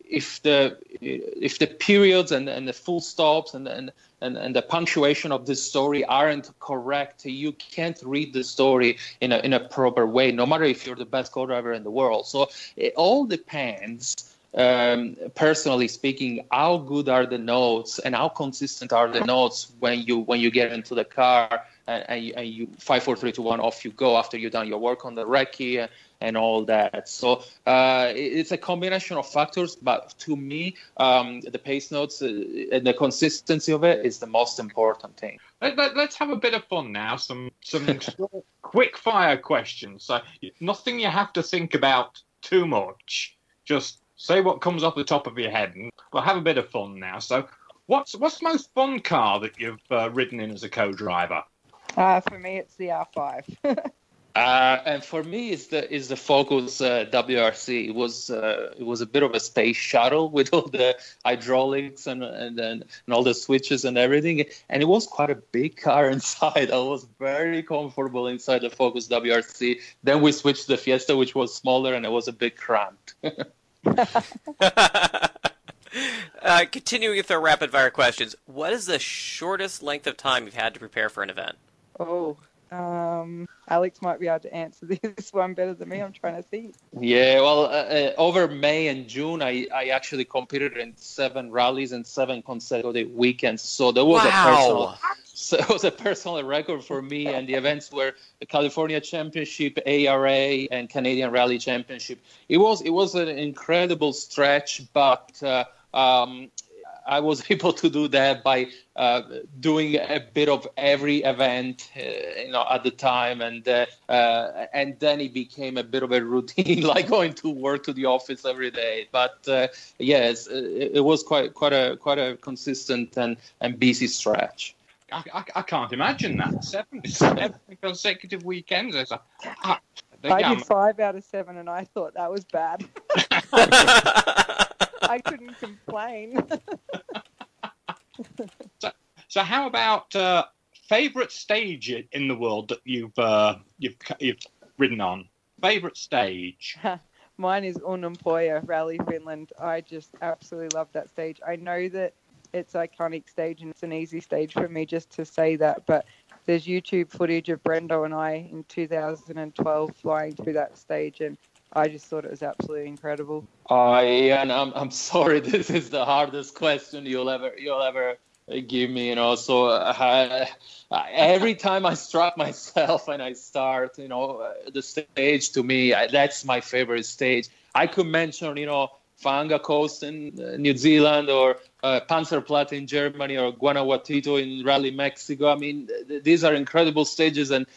the periods and the full stops and the punctuation of this story aren't correct, you can't read the story in a proper way, no matter if you're the best co-driver in the world. So it all depends personally speaking, how good are the notes and how consistent are the notes when you get into the car and you 5, 4, 3, 2, 1, off you go after you've done your work on the recce and all that. So it's a combination of factors, but to me, the pace notes and the consistency of it is the most important thing. Let's have a bit of fun now. Some short, quick fire questions. So nothing you have to think about too much. Just say what comes off the top of your head, and we'll have a bit of fun now. So, what's the most fun car that you've ridden in as a co-driver? For me, it's the R5. And for me, it's the Focus WRC. It was a bit of a space shuttle with all the hydraulics and all the switches and everything. And it was quite a big car inside. I was very comfortable inside the Focus WRC. Then we switched to the Fiesta, which was smaller, and it was a bit cramped. Continuing with our rapid fire questions, what is the shortest length of time you've had to prepare for an event? Alex might be able to answer this one better than me. I'm trying to think. Yeah, well, over May and June, I actually competed in 7 rallies and 7 consecutive weekends. So there was a personal record for me. And the events were the California Championship, ARA, and Canadian Rally Championship. It was an incredible stretch, but I was able to do that by doing a bit of every event, at the time, and then it became a bit of a routine, like going to work to the office every day. But yes, it was quite a consistent and busy stretch. I can't imagine that. 7 consecutive weekends. I did 5 out of 7, and I thought that was bad. I couldn't complain. So how about favorite stage in the world that you've ridden on? Favorite stage? Mine is Unnanpoja Rally Finland. I just absolutely love that stage. I know that it's an iconic stage and it's an easy stage for me just to say that, but there's YouTube footage of Brendo and I in 2012 flying through that stage, and I just thought it was absolutely incredible. And I'm sorry, this is the hardest question you'll ever give me. So every time I strap myself and I start, the stage, to me, that's my favorite stage. I could mention, Whangaa Coast in New Zealand, or Panzerplatte in Germany, or Guanajuato in Rally Mexico. I mean, these are incredible stages, and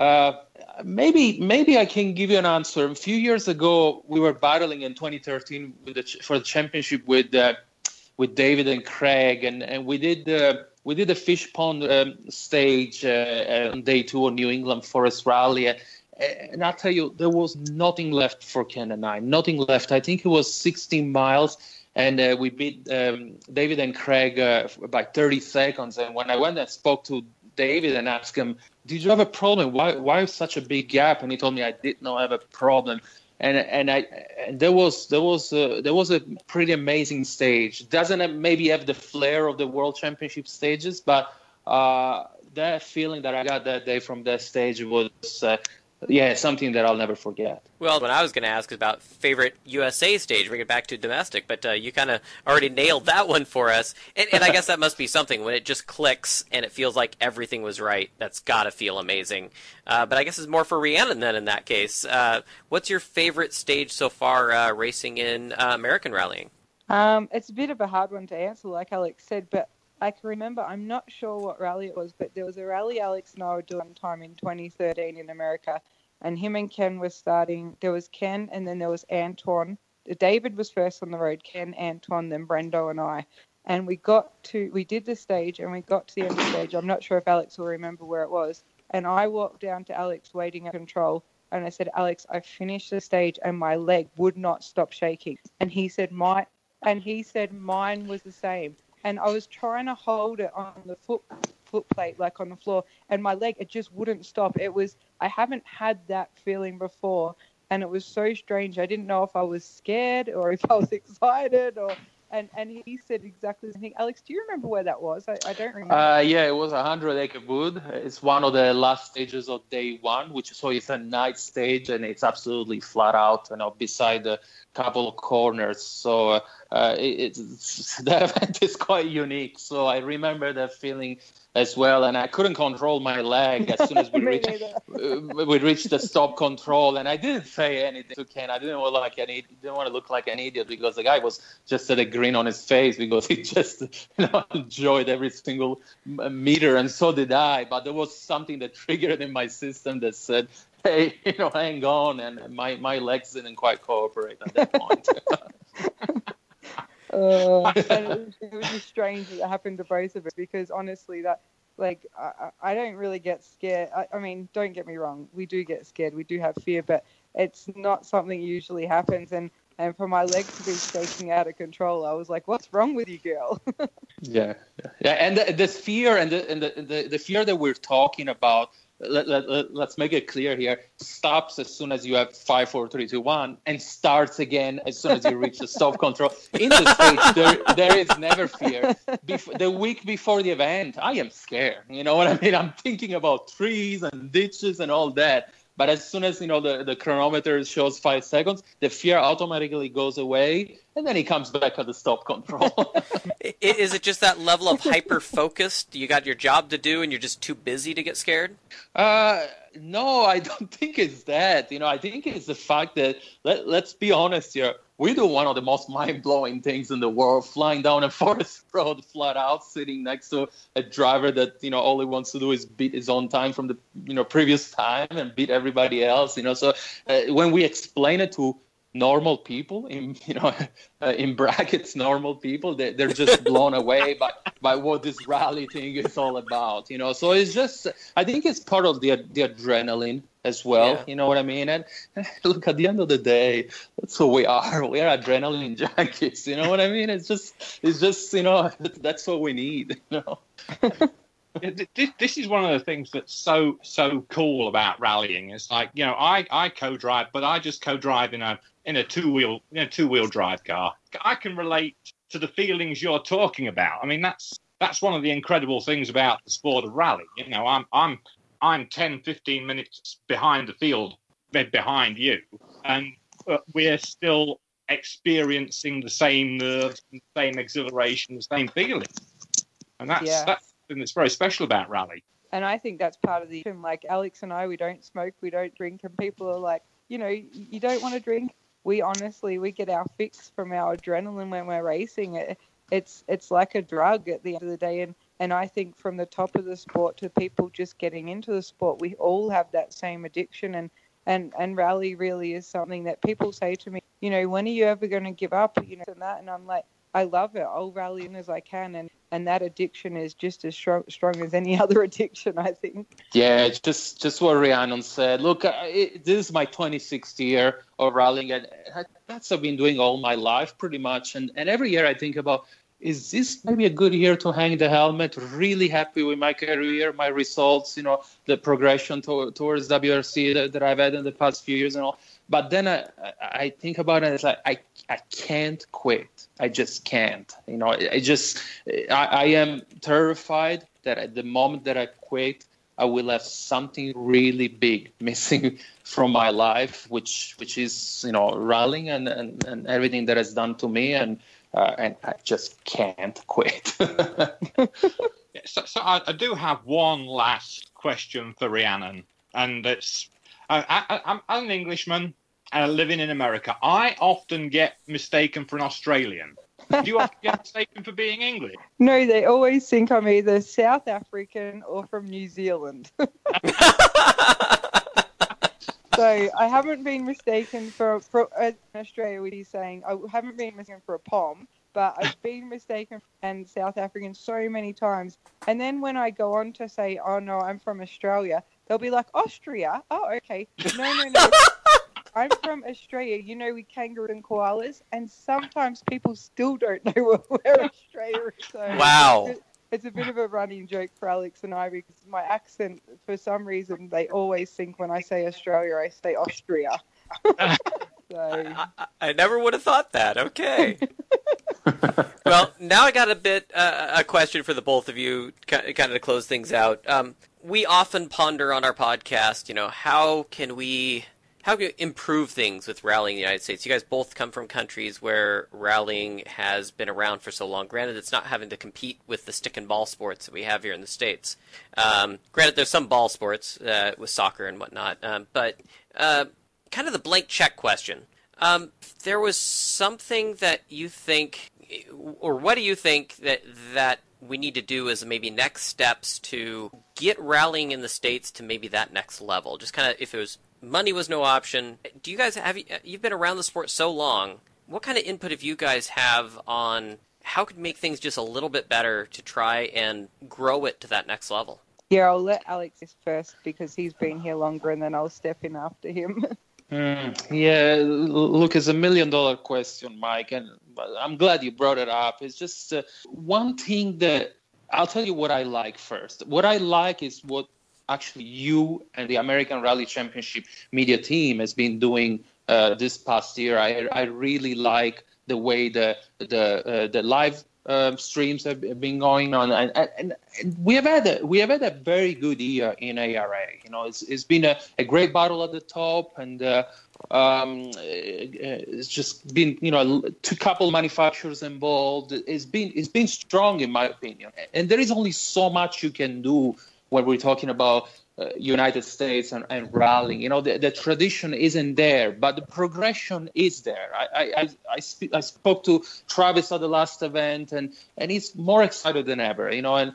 maybe I can give you an answer. A few years ago, we were battling in 2013 for the championship with David and Craig, and we did the Fish Pond stage on day 2 of New England Forest Rally. And I'll tell you, there was nothing left for Ken and I. Nothing left. I think it was 16 miles, and we beat David and Craig by 30 seconds. And when I went and spoke to David and asked him, "Did you have a problem? Why such a big gap?" And he told me, "I did not have a problem." And there was a pretty amazing stage. Doesn't maybe have the flair of the World Championship stages, but that feeling that I got that day from that stage was something that I'll never forget. Well, what I was going to ask is about favorite USA stage, bring it back to domestic, but you kind of already nailed that one for us. And I guess that must be something when it just clicks and it feels like everything was right. That's got to feel amazing. But I guess it's more for Rhiannon then in that case. What's your favorite stage so far racing in American rallying? It's a bit of a hard one to answer, like Alex said, but I can remember, I'm not sure what rally it was, but there was a rally Alex and I were doing one time in 2013 in America, and him and Ken were starting. There was Ken, and then there was Antoine. David was first on the road, Ken, Antoine, then Brendo and I. And we did the stage, and we got to the end of the stage. I'm not sure if Alex will remember where it was. And I walked down to Alex waiting at control, and I said, "Alex, I finished the stage, and my leg would not stop shaking." And he said, mine was the same. And I was trying to hold it on the foot plate, like on the floor, and my leg, it just wouldn't stop. I haven't had that feeling before, and it was so strange. I didn't know if I was scared or if I was excited, and he said exactly the thing. Alex, do you remember where that was? I don't remember. Yeah, it was 100 Acre Wood. It's one of the last stages of day 1, so it's a night stage, and it's absolutely flat out, beside the couple of corners. So the event is quite unique. So I remember that feeling as well, and I couldn't control my leg as soon as we reached the stop control, and I didn't say anything to Ken. I didn't want to look like an idiot because the guy was just had a grin on his face because he just enjoyed every single meter, and so did I. But there was something that triggered in my system that said, "Hey, hang on," and my legs didn't quite cooperate at that point. And it was just strange that it happened to both of us because honestly, that I don't really get scared. I mean, don't get me wrong, we do get scared, we do have fear, but it's not something that usually happens. And for my legs to be shaking out of control, I was like, "What's wrong with you, girl?" Yeah. And this fear and the fear that we're talking about. Let's make it clear here. Stops as soon as you have 5, 4, 3, 2, 1, and starts again as soon as you reach the stop control. In the States, there is never fear. The week before the event, I am scared. You know what I mean? I'm thinking about trees and ditches and all that. But as soon as the chronometer shows 5 seconds, the fear automatically goes away, and then he comes back at the stop control. Is it just that level of hyper-focused? You got your job to do, and you're just too busy to get scared? No, I don't think it's that. I think it's the fact that, let's be honest here, we do one of the most mind-blowing things in the world, flying down a forest road flat out, sitting next to a driver that, all he wants to do is beat his own time from the, previous time and beat everybody else, So when we explain it to normal people, in brackets, normal people, they're just blown away by what this rally thing is all about, So it's just, I think it's part of the adrenaline as well, yeah. You know what I mean? And look, at the end of the day, that's who we are. We are adrenaline junkies, you know what I mean? It's just, that's what we need, This is one of the things that's so cool about rallying. It's like, I co-drive, but I just co-drive in a two-wheel drive car. I can relate to the feelings you're talking about. I mean, that's one of the incredible things about the sport of rally. I'm 10, 15 minutes behind the field, behind you, and we're still experiencing the same nerves, the same exhilaration, the same feeling. And that's something that's very special about rally. And I think that's part of the, like Alex and I, we don't smoke, we don't drink, and people are like, you don't want to drink. We get our fix from our adrenaline when we're racing. It's like a drug at the end of the day. And I think from the top of the sport to people just getting into the sport, we all have that same addiction. And rally really is something that people say to me, when are you ever going to give up? And that. And I'm like, I love it. I'll rally in as I can. And that addiction is just as strong as any other addiction, I think. Yeah, it's just what Rhiannon said. Look, this is my 26th year of rallying, and that's what I've been doing all my life pretty much. And every year I think about, is this maybe a good year to hang the helmet? Really happy with my career, my results, the progression towards WRC that I've had in the past few years and all. But then I think about it, and it's like, I can't quit. I just can't. I am terrified that at the moment that I quit, I will have something really big missing from my life, which is, rallying and everything that has done to me. And I just can't quit. So I do have one last question for Rhiannon, and it's I'm an Englishman living in America. I often get mistaken for an Australian. Do you often get mistaken for being English? No, they always think I'm either South African or from New Zealand. So I haven't been mistaken for in Australia, we'd be saying, I haven't been mistaken for a POM, but I've been mistaken and South African so many times. And then when I go on to say, oh no, I'm from Australia, they'll be like, Austria? Oh, okay. No. I'm from Australia, with kangaroos and koalas, and sometimes people still don't know where Australia is. So wow. It's a bit of a running joke for Alex and I because my accent, for some reason, they always think when I say Australia, I say Austria. So. I never would have thought that. Okay. Well, now I got a question for the both of you, kind of to close things out. We often ponder on our podcast, how can we how can you improve things with rallying in the United States? You guys both come from countries where rallying has been around for so long. Granted, it's not having to compete with the stick and ball sports that we have here in the States. Granted, there's some ball sports with soccer and whatnot, but kind of the blank check question. There was something that you think, or what do you think that we need to do as maybe next steps to get rallying in the States to maybe that next level? Just kind of, if it was money was no option, do you guys you've been around the sport so long, what kind of input have you guys have on how could make things just a little bit better to try and grow it to that next level? Yeah, I'll let Alex first because he's been here longer, and then I'll step in after him. Yeah, look, it's $1 million question, Mike, and I'm glad you brought it up. It's just one thing that I'll tell you what I like first. What I like is what actually you and the American Rally Championship media team has been doing this past year. I really like the way the live streams have been going on, and we have had a very good year in ARA. You know, it's been a great battle at the top, and it's just been, you know, two couple manufacturers involved. It's been strong in my opinion, and there is only so much you can do when we're talking about United States and rallying. You know, the tradition isn't there, but the progression is there. I spoke to Travis at the last event, and he's more excited than ever. You know,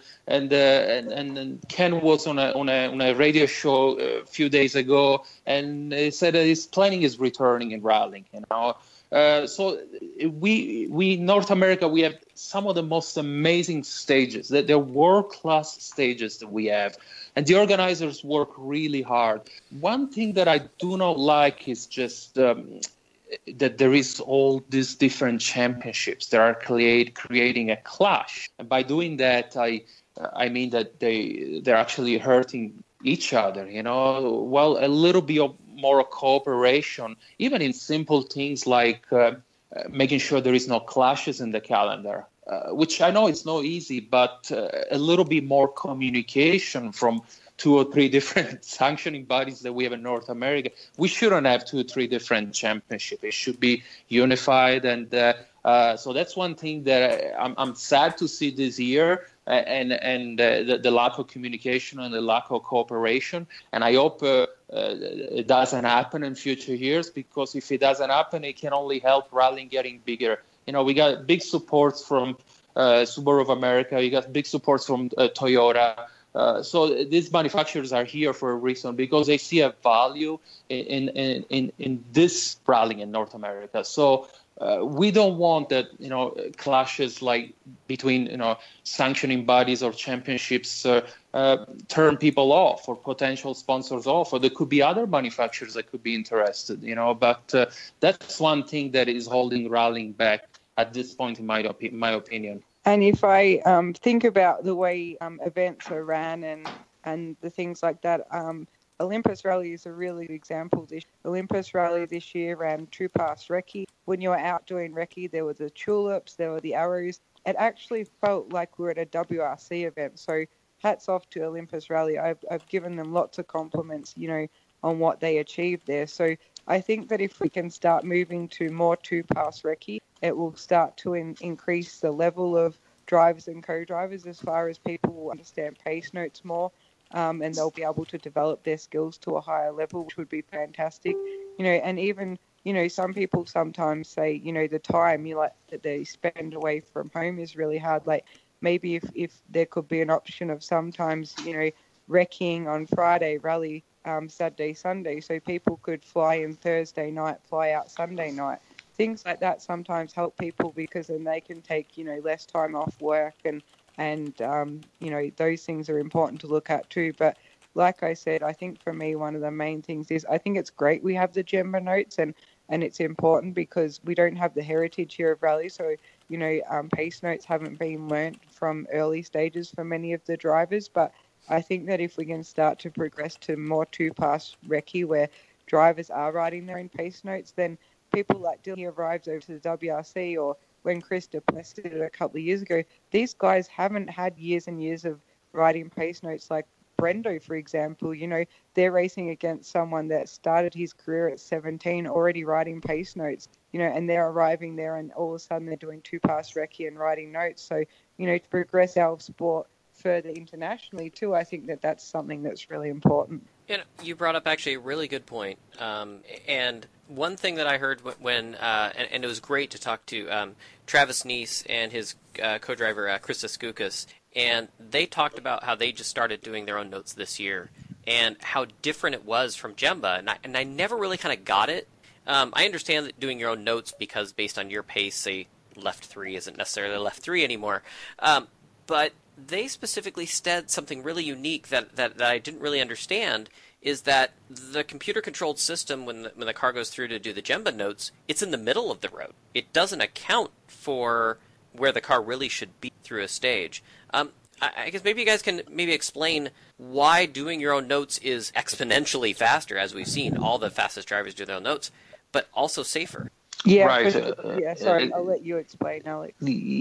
and Ken was on a radio show a few days ago, and he said that his planning is returning in rallying. You know. So we North America, we have some of the most amazing stages. They're world-class stages that we have, and the organizers work really hard. One thing that I do not like is just that there is all these different championships that are creating a clash, and by doing that, I mean that they're actually hurting each other. You know, well, a little bit of more cooperation, even in simple things like making sure there is no clashes in the calendar, which I know it's not easy, but a little bit more communication from 2 or 3 different sanctioning bodies that we have in North America. We shouldn't have 2 or 3 different championships. It should be unified, and so that's one thing that I'm sad to see this year. And the lack of communication and the lack of cooperation. And I hope it doesn't happen in future years, because if it doesn't happen, it can only help rallying getting bigger. You know, we got big supports from Subaru of America. We got big supports from Toyota. So these manufacturers are here for a reason, because they see a value in this rallying in North America. So we don't want that, you know, clashes like between, you know, sanctioning bodies or championships turn people off, or potential sponsors off, or there could be other manufacturers that could be interested, you know. But that's one thing that is holding rallying back at this point, in my opinion. And if I think about the way events are ran and the things like that, Olympus Rally is a really good example. Olympus Rally this year ran True Pass Recce. When you were out doing Recce, there were the tulips, there were the arrows. It actually felt like we were at a WRC event. So hats off to Olympus Rally. I've given them lots of compliments, you know, on what they achieved there. So I think that if we can start moving to more two-pass recce, it will start to increase the level of drivers and co-drivers as far as people will understand pace notes more, and they'll be able to develop their skills to a higher level, which would be fantastic. You know, and even, you know, some people sometimes say, you know, the time that they spend away from home is really hard. Like maybe if there could be an option of sometimes, you know, wrecking on Friday, rally Saturday, Sunday, so people could fly in Thursday night, fly out Sunday night. Things like that sometimes help people, because then they can take, you know, less time off work, and you know, those things are important to look at too. But like I said, I think for me, one of the main things is I think it's great we have the GEMBA notes, and it's important because we don't have the heritage here of rally. So, you know, pace notes haven't been learnt from early stages for many of the drivers, but I think that if we can start to progress to more two-pass recce where drivers are writing their own pace notes, then people like Dylan arrives over to the WRC, or when Chris Duplessis did it a couple of years ago, these guys haven't had years and years of writing pace notes like Brendo, for example, they're racing against someone that started his career at 17, already riding pace notes, and they're arriving there and all of a sudden they're doing 2-pass recce and riding notes. So, to progress our sport further internationally too, I think that that's something that's really important. You brought up actually a really good point. And one thing that I heard when and it was great to talk to Travis Neese and his co-driver Krista Skoukas, and they talked about how they just started doing their own notes this year and how different it was from Jemba. And I never really kind of got it. I understand that doing your own notes because based on your pace, say left 3 isn't necessarily left 3 anymore. But they specifically said something really unique that I didn't really understand, is that the computer-controlled system, when the car goes through to do the Jemba notes, it's in the middle of the road. It doesn't account for where the car really should be through a stage. I guess maybe you guys can maybe explain why doing your own notes is exponentially faster, as we've seen. All the fastest drivers do their own notes, but also safer. Yeah, right. Sorry, I'll let you explain, Alex.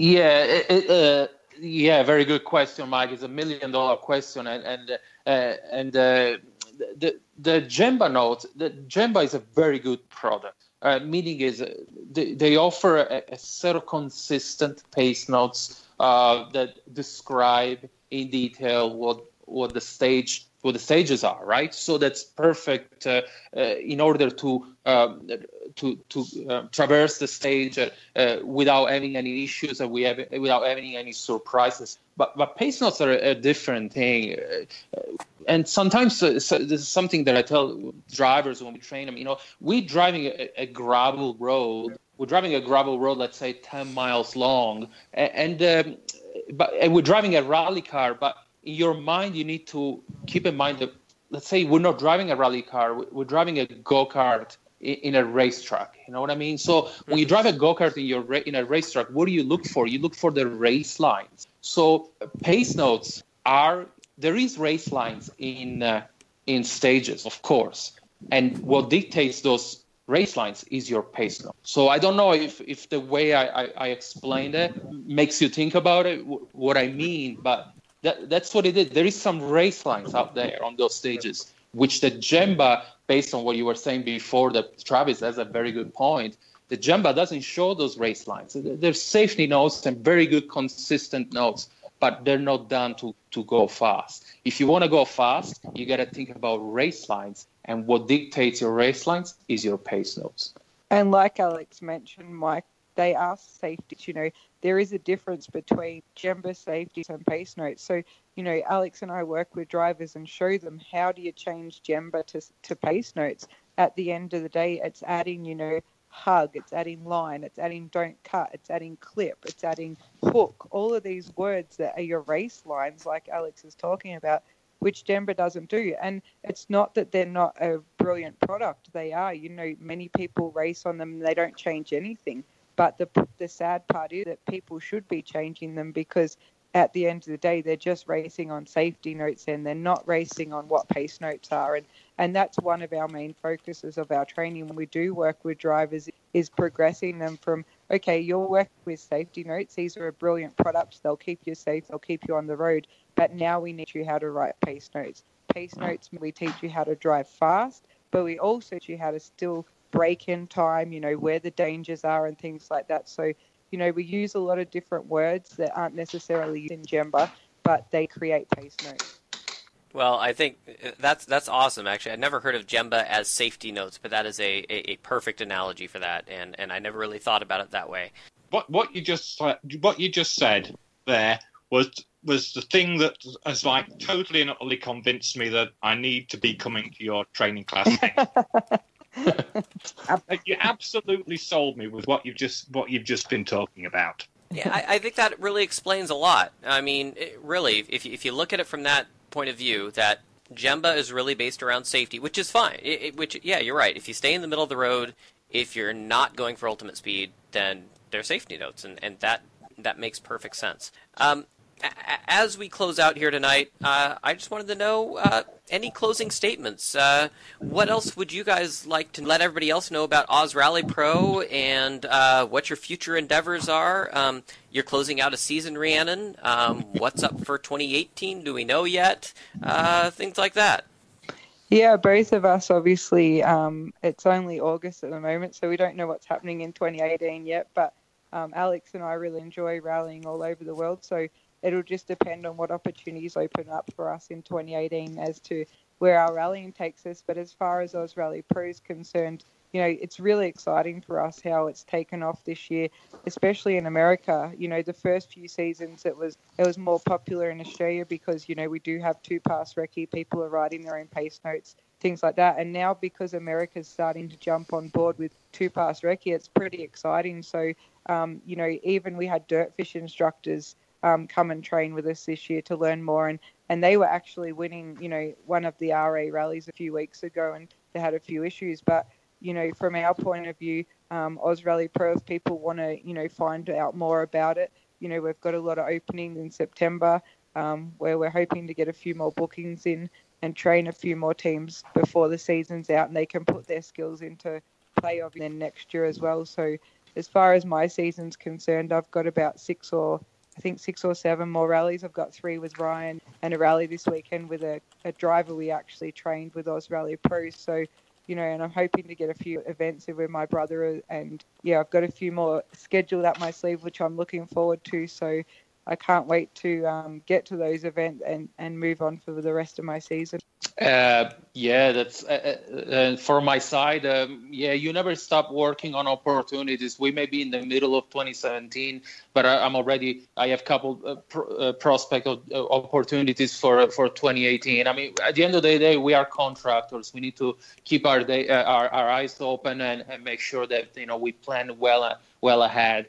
Yeah, very good question, Mike. It's $1 million question, and the Jemba notes. The Jemba is a very good product. Meaning is they offer a set of consistent pace notes that describe in detail what the stages are, right? So that's perfect in order to traverse the stage without having any issues and without having any surprises. But pace notes are a different thing. And sometimes this is something that I tell drivers when we train them. We're driving a gravel road. We're driving a gravel road, let's say 10 miles long, and we're driving a rally car. But in your mind, you need to keep in mind that, let's say, we're not driving a rally car. We're driving a go-kart in a racetrack. You know what I mean? So when you drive a go-kart in a racetrack, what do you look for? You look for the race lines. So pace notes there is race lines in stages, of course, and what dictates those race lines is your pace note. So I don't know if the way I explained it makes you think about it, what I mean, but that's what it is. There is some race lines out there on those stages, which the Jemba, based on what you were saying before, that Travis has a very good point. The Jemba doesn't show those race lines. There's safety notes and very good consistent notes, but they're not done to go fast. If you want to go fast, you got to think about race lines, and what dictates your race lines is your pace notes. And like Alex mentioned, Mike, they are safeties. There is a difference between Jemba safeties and pace notes. So, Alex and I work with drivers and show them how do you change Jemba to pace notes. At the end of the day, it's adding, hug, it's adding line, it's adding don't cut, it's adding clip, it's adding hook, all of these words that are your race lines, like Alex is talking about, which Jemba doesn't do. And it's not that they're not a brilliant product. They are. Many people race on them and they don't change anything. But the sad part is that people should be changing them, because at the end of the day, they're just racing on safety notes and they're not racing on what pace notes are. And that's one of our main focuses of our training when we do work with drivers, is progressing them from, okay, you're working with safety notes. These are a brilliant product. They'll keep you safe. They'll keep you on the road. But now we need you how to write pace notes. Pace notes, we teach you how to drive fast, but we also teach you how to still brake in time, where the dangers are and things like that. So, we use a lot of different words that aren't necessarily in Jemba, but they create pace notes. Well, I think that's awesome, actually. I'd never heard of Jemba as safety notes, but that is a perfect analogy for that, and I never really thought about it that way. What you just said there was the thing that has totally and utterly convinced me that I need to be coming to your training class. You absolutely sold me with what you've just been talking about. Yeah, I think that really explains a lot. I mean, really, if you look at it from that point of view, that Jemba is really based around safety, which is fine. Yeah, you're right. If you stay in the middle of the road, if you're not going for ultimate speed, then they're safety notes, and that makes perfect sense. As we close out here tonight, I just wanted to know, any closing statements? What else would you guys like to let everybody else know about Oz Rally Pro and what your future endeavors are? You're closing out a season, Rhiannon. What's up for 2018? Do we know yet? Things like that. Yeah, both of us, obviously, it's only August at the moment, so we don't know what's happening in 2018 yet, but Alex and I really enjoy rallying all over the world, so it'll just depend on what opportunities open up for us in 2018 as to where our rallying takes us. But as far as Oz Rally Pro is concerned, you know, it's really exciting for us how it's taken off this year, especially in America. You know, the first few seasons it was more popular in Australia because, you know, we do have two-pass recce, people are writing their own pace notes, things like that. And now because America's starting to jump on board with two-pass recce, it's pretty exciting. So, you know, even we had Dirtfish instructors come and train with us this year to learn more, and they were actually winning, you know, one of the RA rallies a few weeks ago, and they had a few issues. But, you know, from our point of view, Oz Rally Pro, if people want to, you know, find out more about it, you know, we've got a lot of openings in September where we're hoping to get a few more bookings in and train a few more teams before the season's out, and they can put their skills into play of then next year as well. So as far as my season's concerned, I've got about 6 or 7 more rallies. I've got 3 with Ryan and a rally this weekend with a driver we actually trained with Oz Rally Pro. So, you know, and I'm hoping to get a few events in with my brother. And, yeah, I've got a few more scheduled up my sleeve, which I'm looking forward to. So I can't wait to get to those events and move on for the rest of my season. Yeah, that's for my side. Yeah, you never stop working on opportunities. We may be in the middle of 2017, but I have a couple prospect opportunities for 2018. I mean, at the end of the day, we are contractors. We need to keep our eyes open and make sure that, you know, we plan well ahead.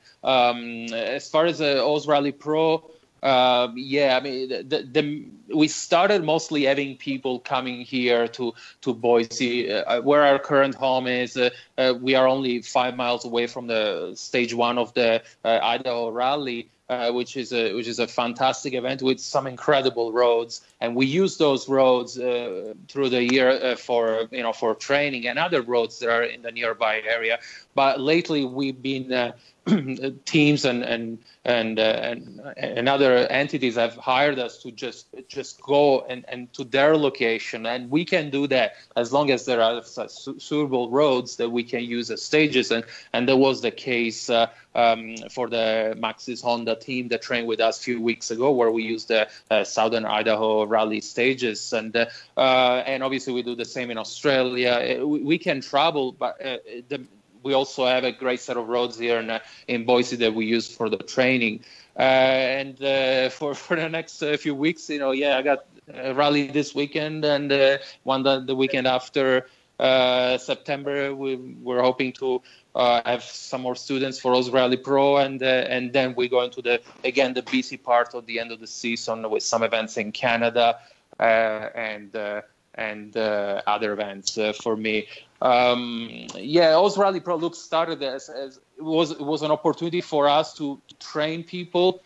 As far as Oz Rally Pro. Yeah, I mean, we started mostly having people coming here to Boise, where our current home is. We are only 5 miles away from the stage 1 of the Idaho Rally, which is a fantastic event with some incredible roads, and we use those roads through the year for training and other roads that are in the nearby area. But lately we've been teams and other entities have hired us to just go and to their location, and we can do that as long as there are suitable roads that we can use as stages, and that was the case for the Maxxis Honda team that trained with us a few weeks ago, where we used the Southern Idaho Rally stages, and obviously we do the same in Australia. We can travel, but we also have a great set of roads here in Boise that we use for the training. And for the next few weeks, you know, yeah, I got a rally this weekend and one the weekend after September. We're hoping to have some more students for Oz Rally Pro, and then we're going to the busy part of the end of the season with some events in Canada and other events for me. Yeah, Oz Rally Pro started as it was an opportunity for us to train people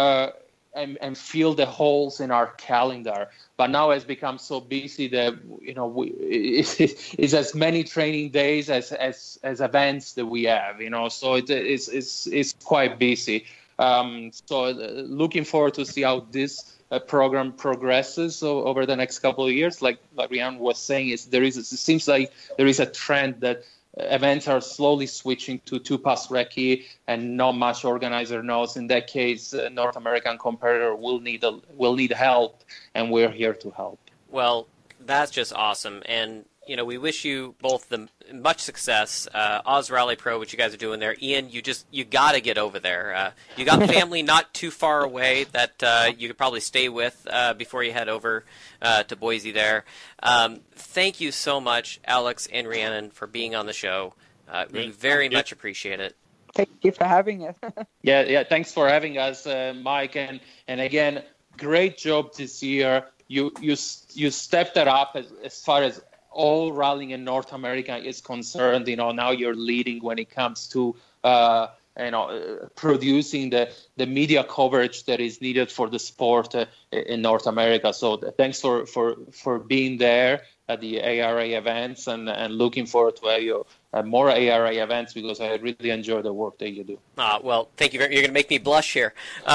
and fill the holes in our calendar. But now it's become so busy that, you know, it's as many training days as events that we have, you know. So it's quite busy. So looking forward to see how this program progresses over the next couple of years. Like Rhiannon was saying, it seems like there is a trend that events are slowly switching to two-pass recce, and not much organizer knows. In that case, North American competitor will need help, and we're here to help. Well, that's just awesome, and you know, we wish you both much success. Oz Rally Pro, what you guys are doing there. Ian, you got to get over there. You got family not too far away that you could probably stay with before you head over to Boise there. Thank you so much, Alex and Rhiannon, for being on the show. We very much appreciate it. Thank you for having us. Yeah. Thanks for having us, Mike. And again, great job this year. You stepped it up as far as all rallying in North America is concerned. You know, now you're leading when it comes to producing the media coverage that is needed for the sport in North America. So thanks for being there at the ARA events, and looking forward to more ARA events, because I really enjoy the work that you do. Well, thank you very much. You're going to make me blush here.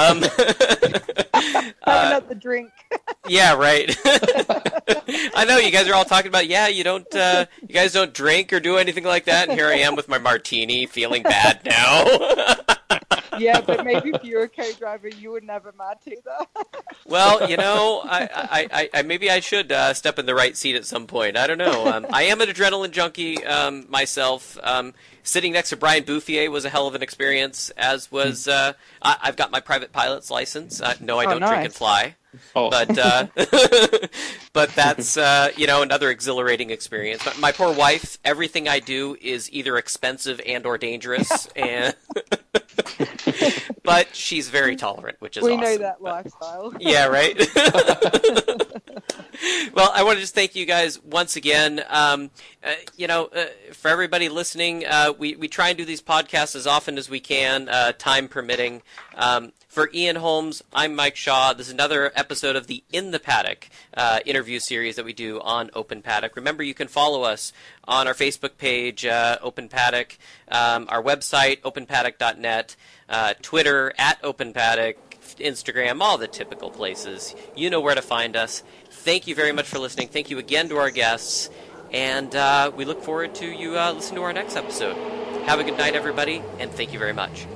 Another drink. Yeah, right. I know you guys are all talking about, you guys don't drink or do anything like that, and here I am with my martini, feeling bad now. Yeah, but maybe if you were a co-driver, you wouldn't have a martini either. Well, I maybe I should step in the right seat at some point. I don't know. I am an adrenaline junkie myself. Sitting next to Brian Bouffier was a hell of an experience, as was I've got my private pilot's license. No, I don't drink and fly. Oh. But but that's another exhilarating experience. But my poor wife, everything I do is either expensive and or dangerous, and but she's very tolerant, which is awesome. We know that lifestyle. Yeah, right. Well, I want to just thank you guys once again. For everybody listening, we try and do these podcasts as often as we can, time permitting. For Ian Holmes, I'm Mike Shaw. This is another episode of the In the Paddock interview series that we do on Open Paddock. Remember, you can follow us on our Facebook page, Open Paddock, our website, openpaddock.net, Twitter, @OpenPaddock, Instagram, all the typical places. You know where to find us. Thank you very much for listening. Thank you again to our guests. And we look forward to you listening to our next episode. Have a good night, everybody, and thank you very much.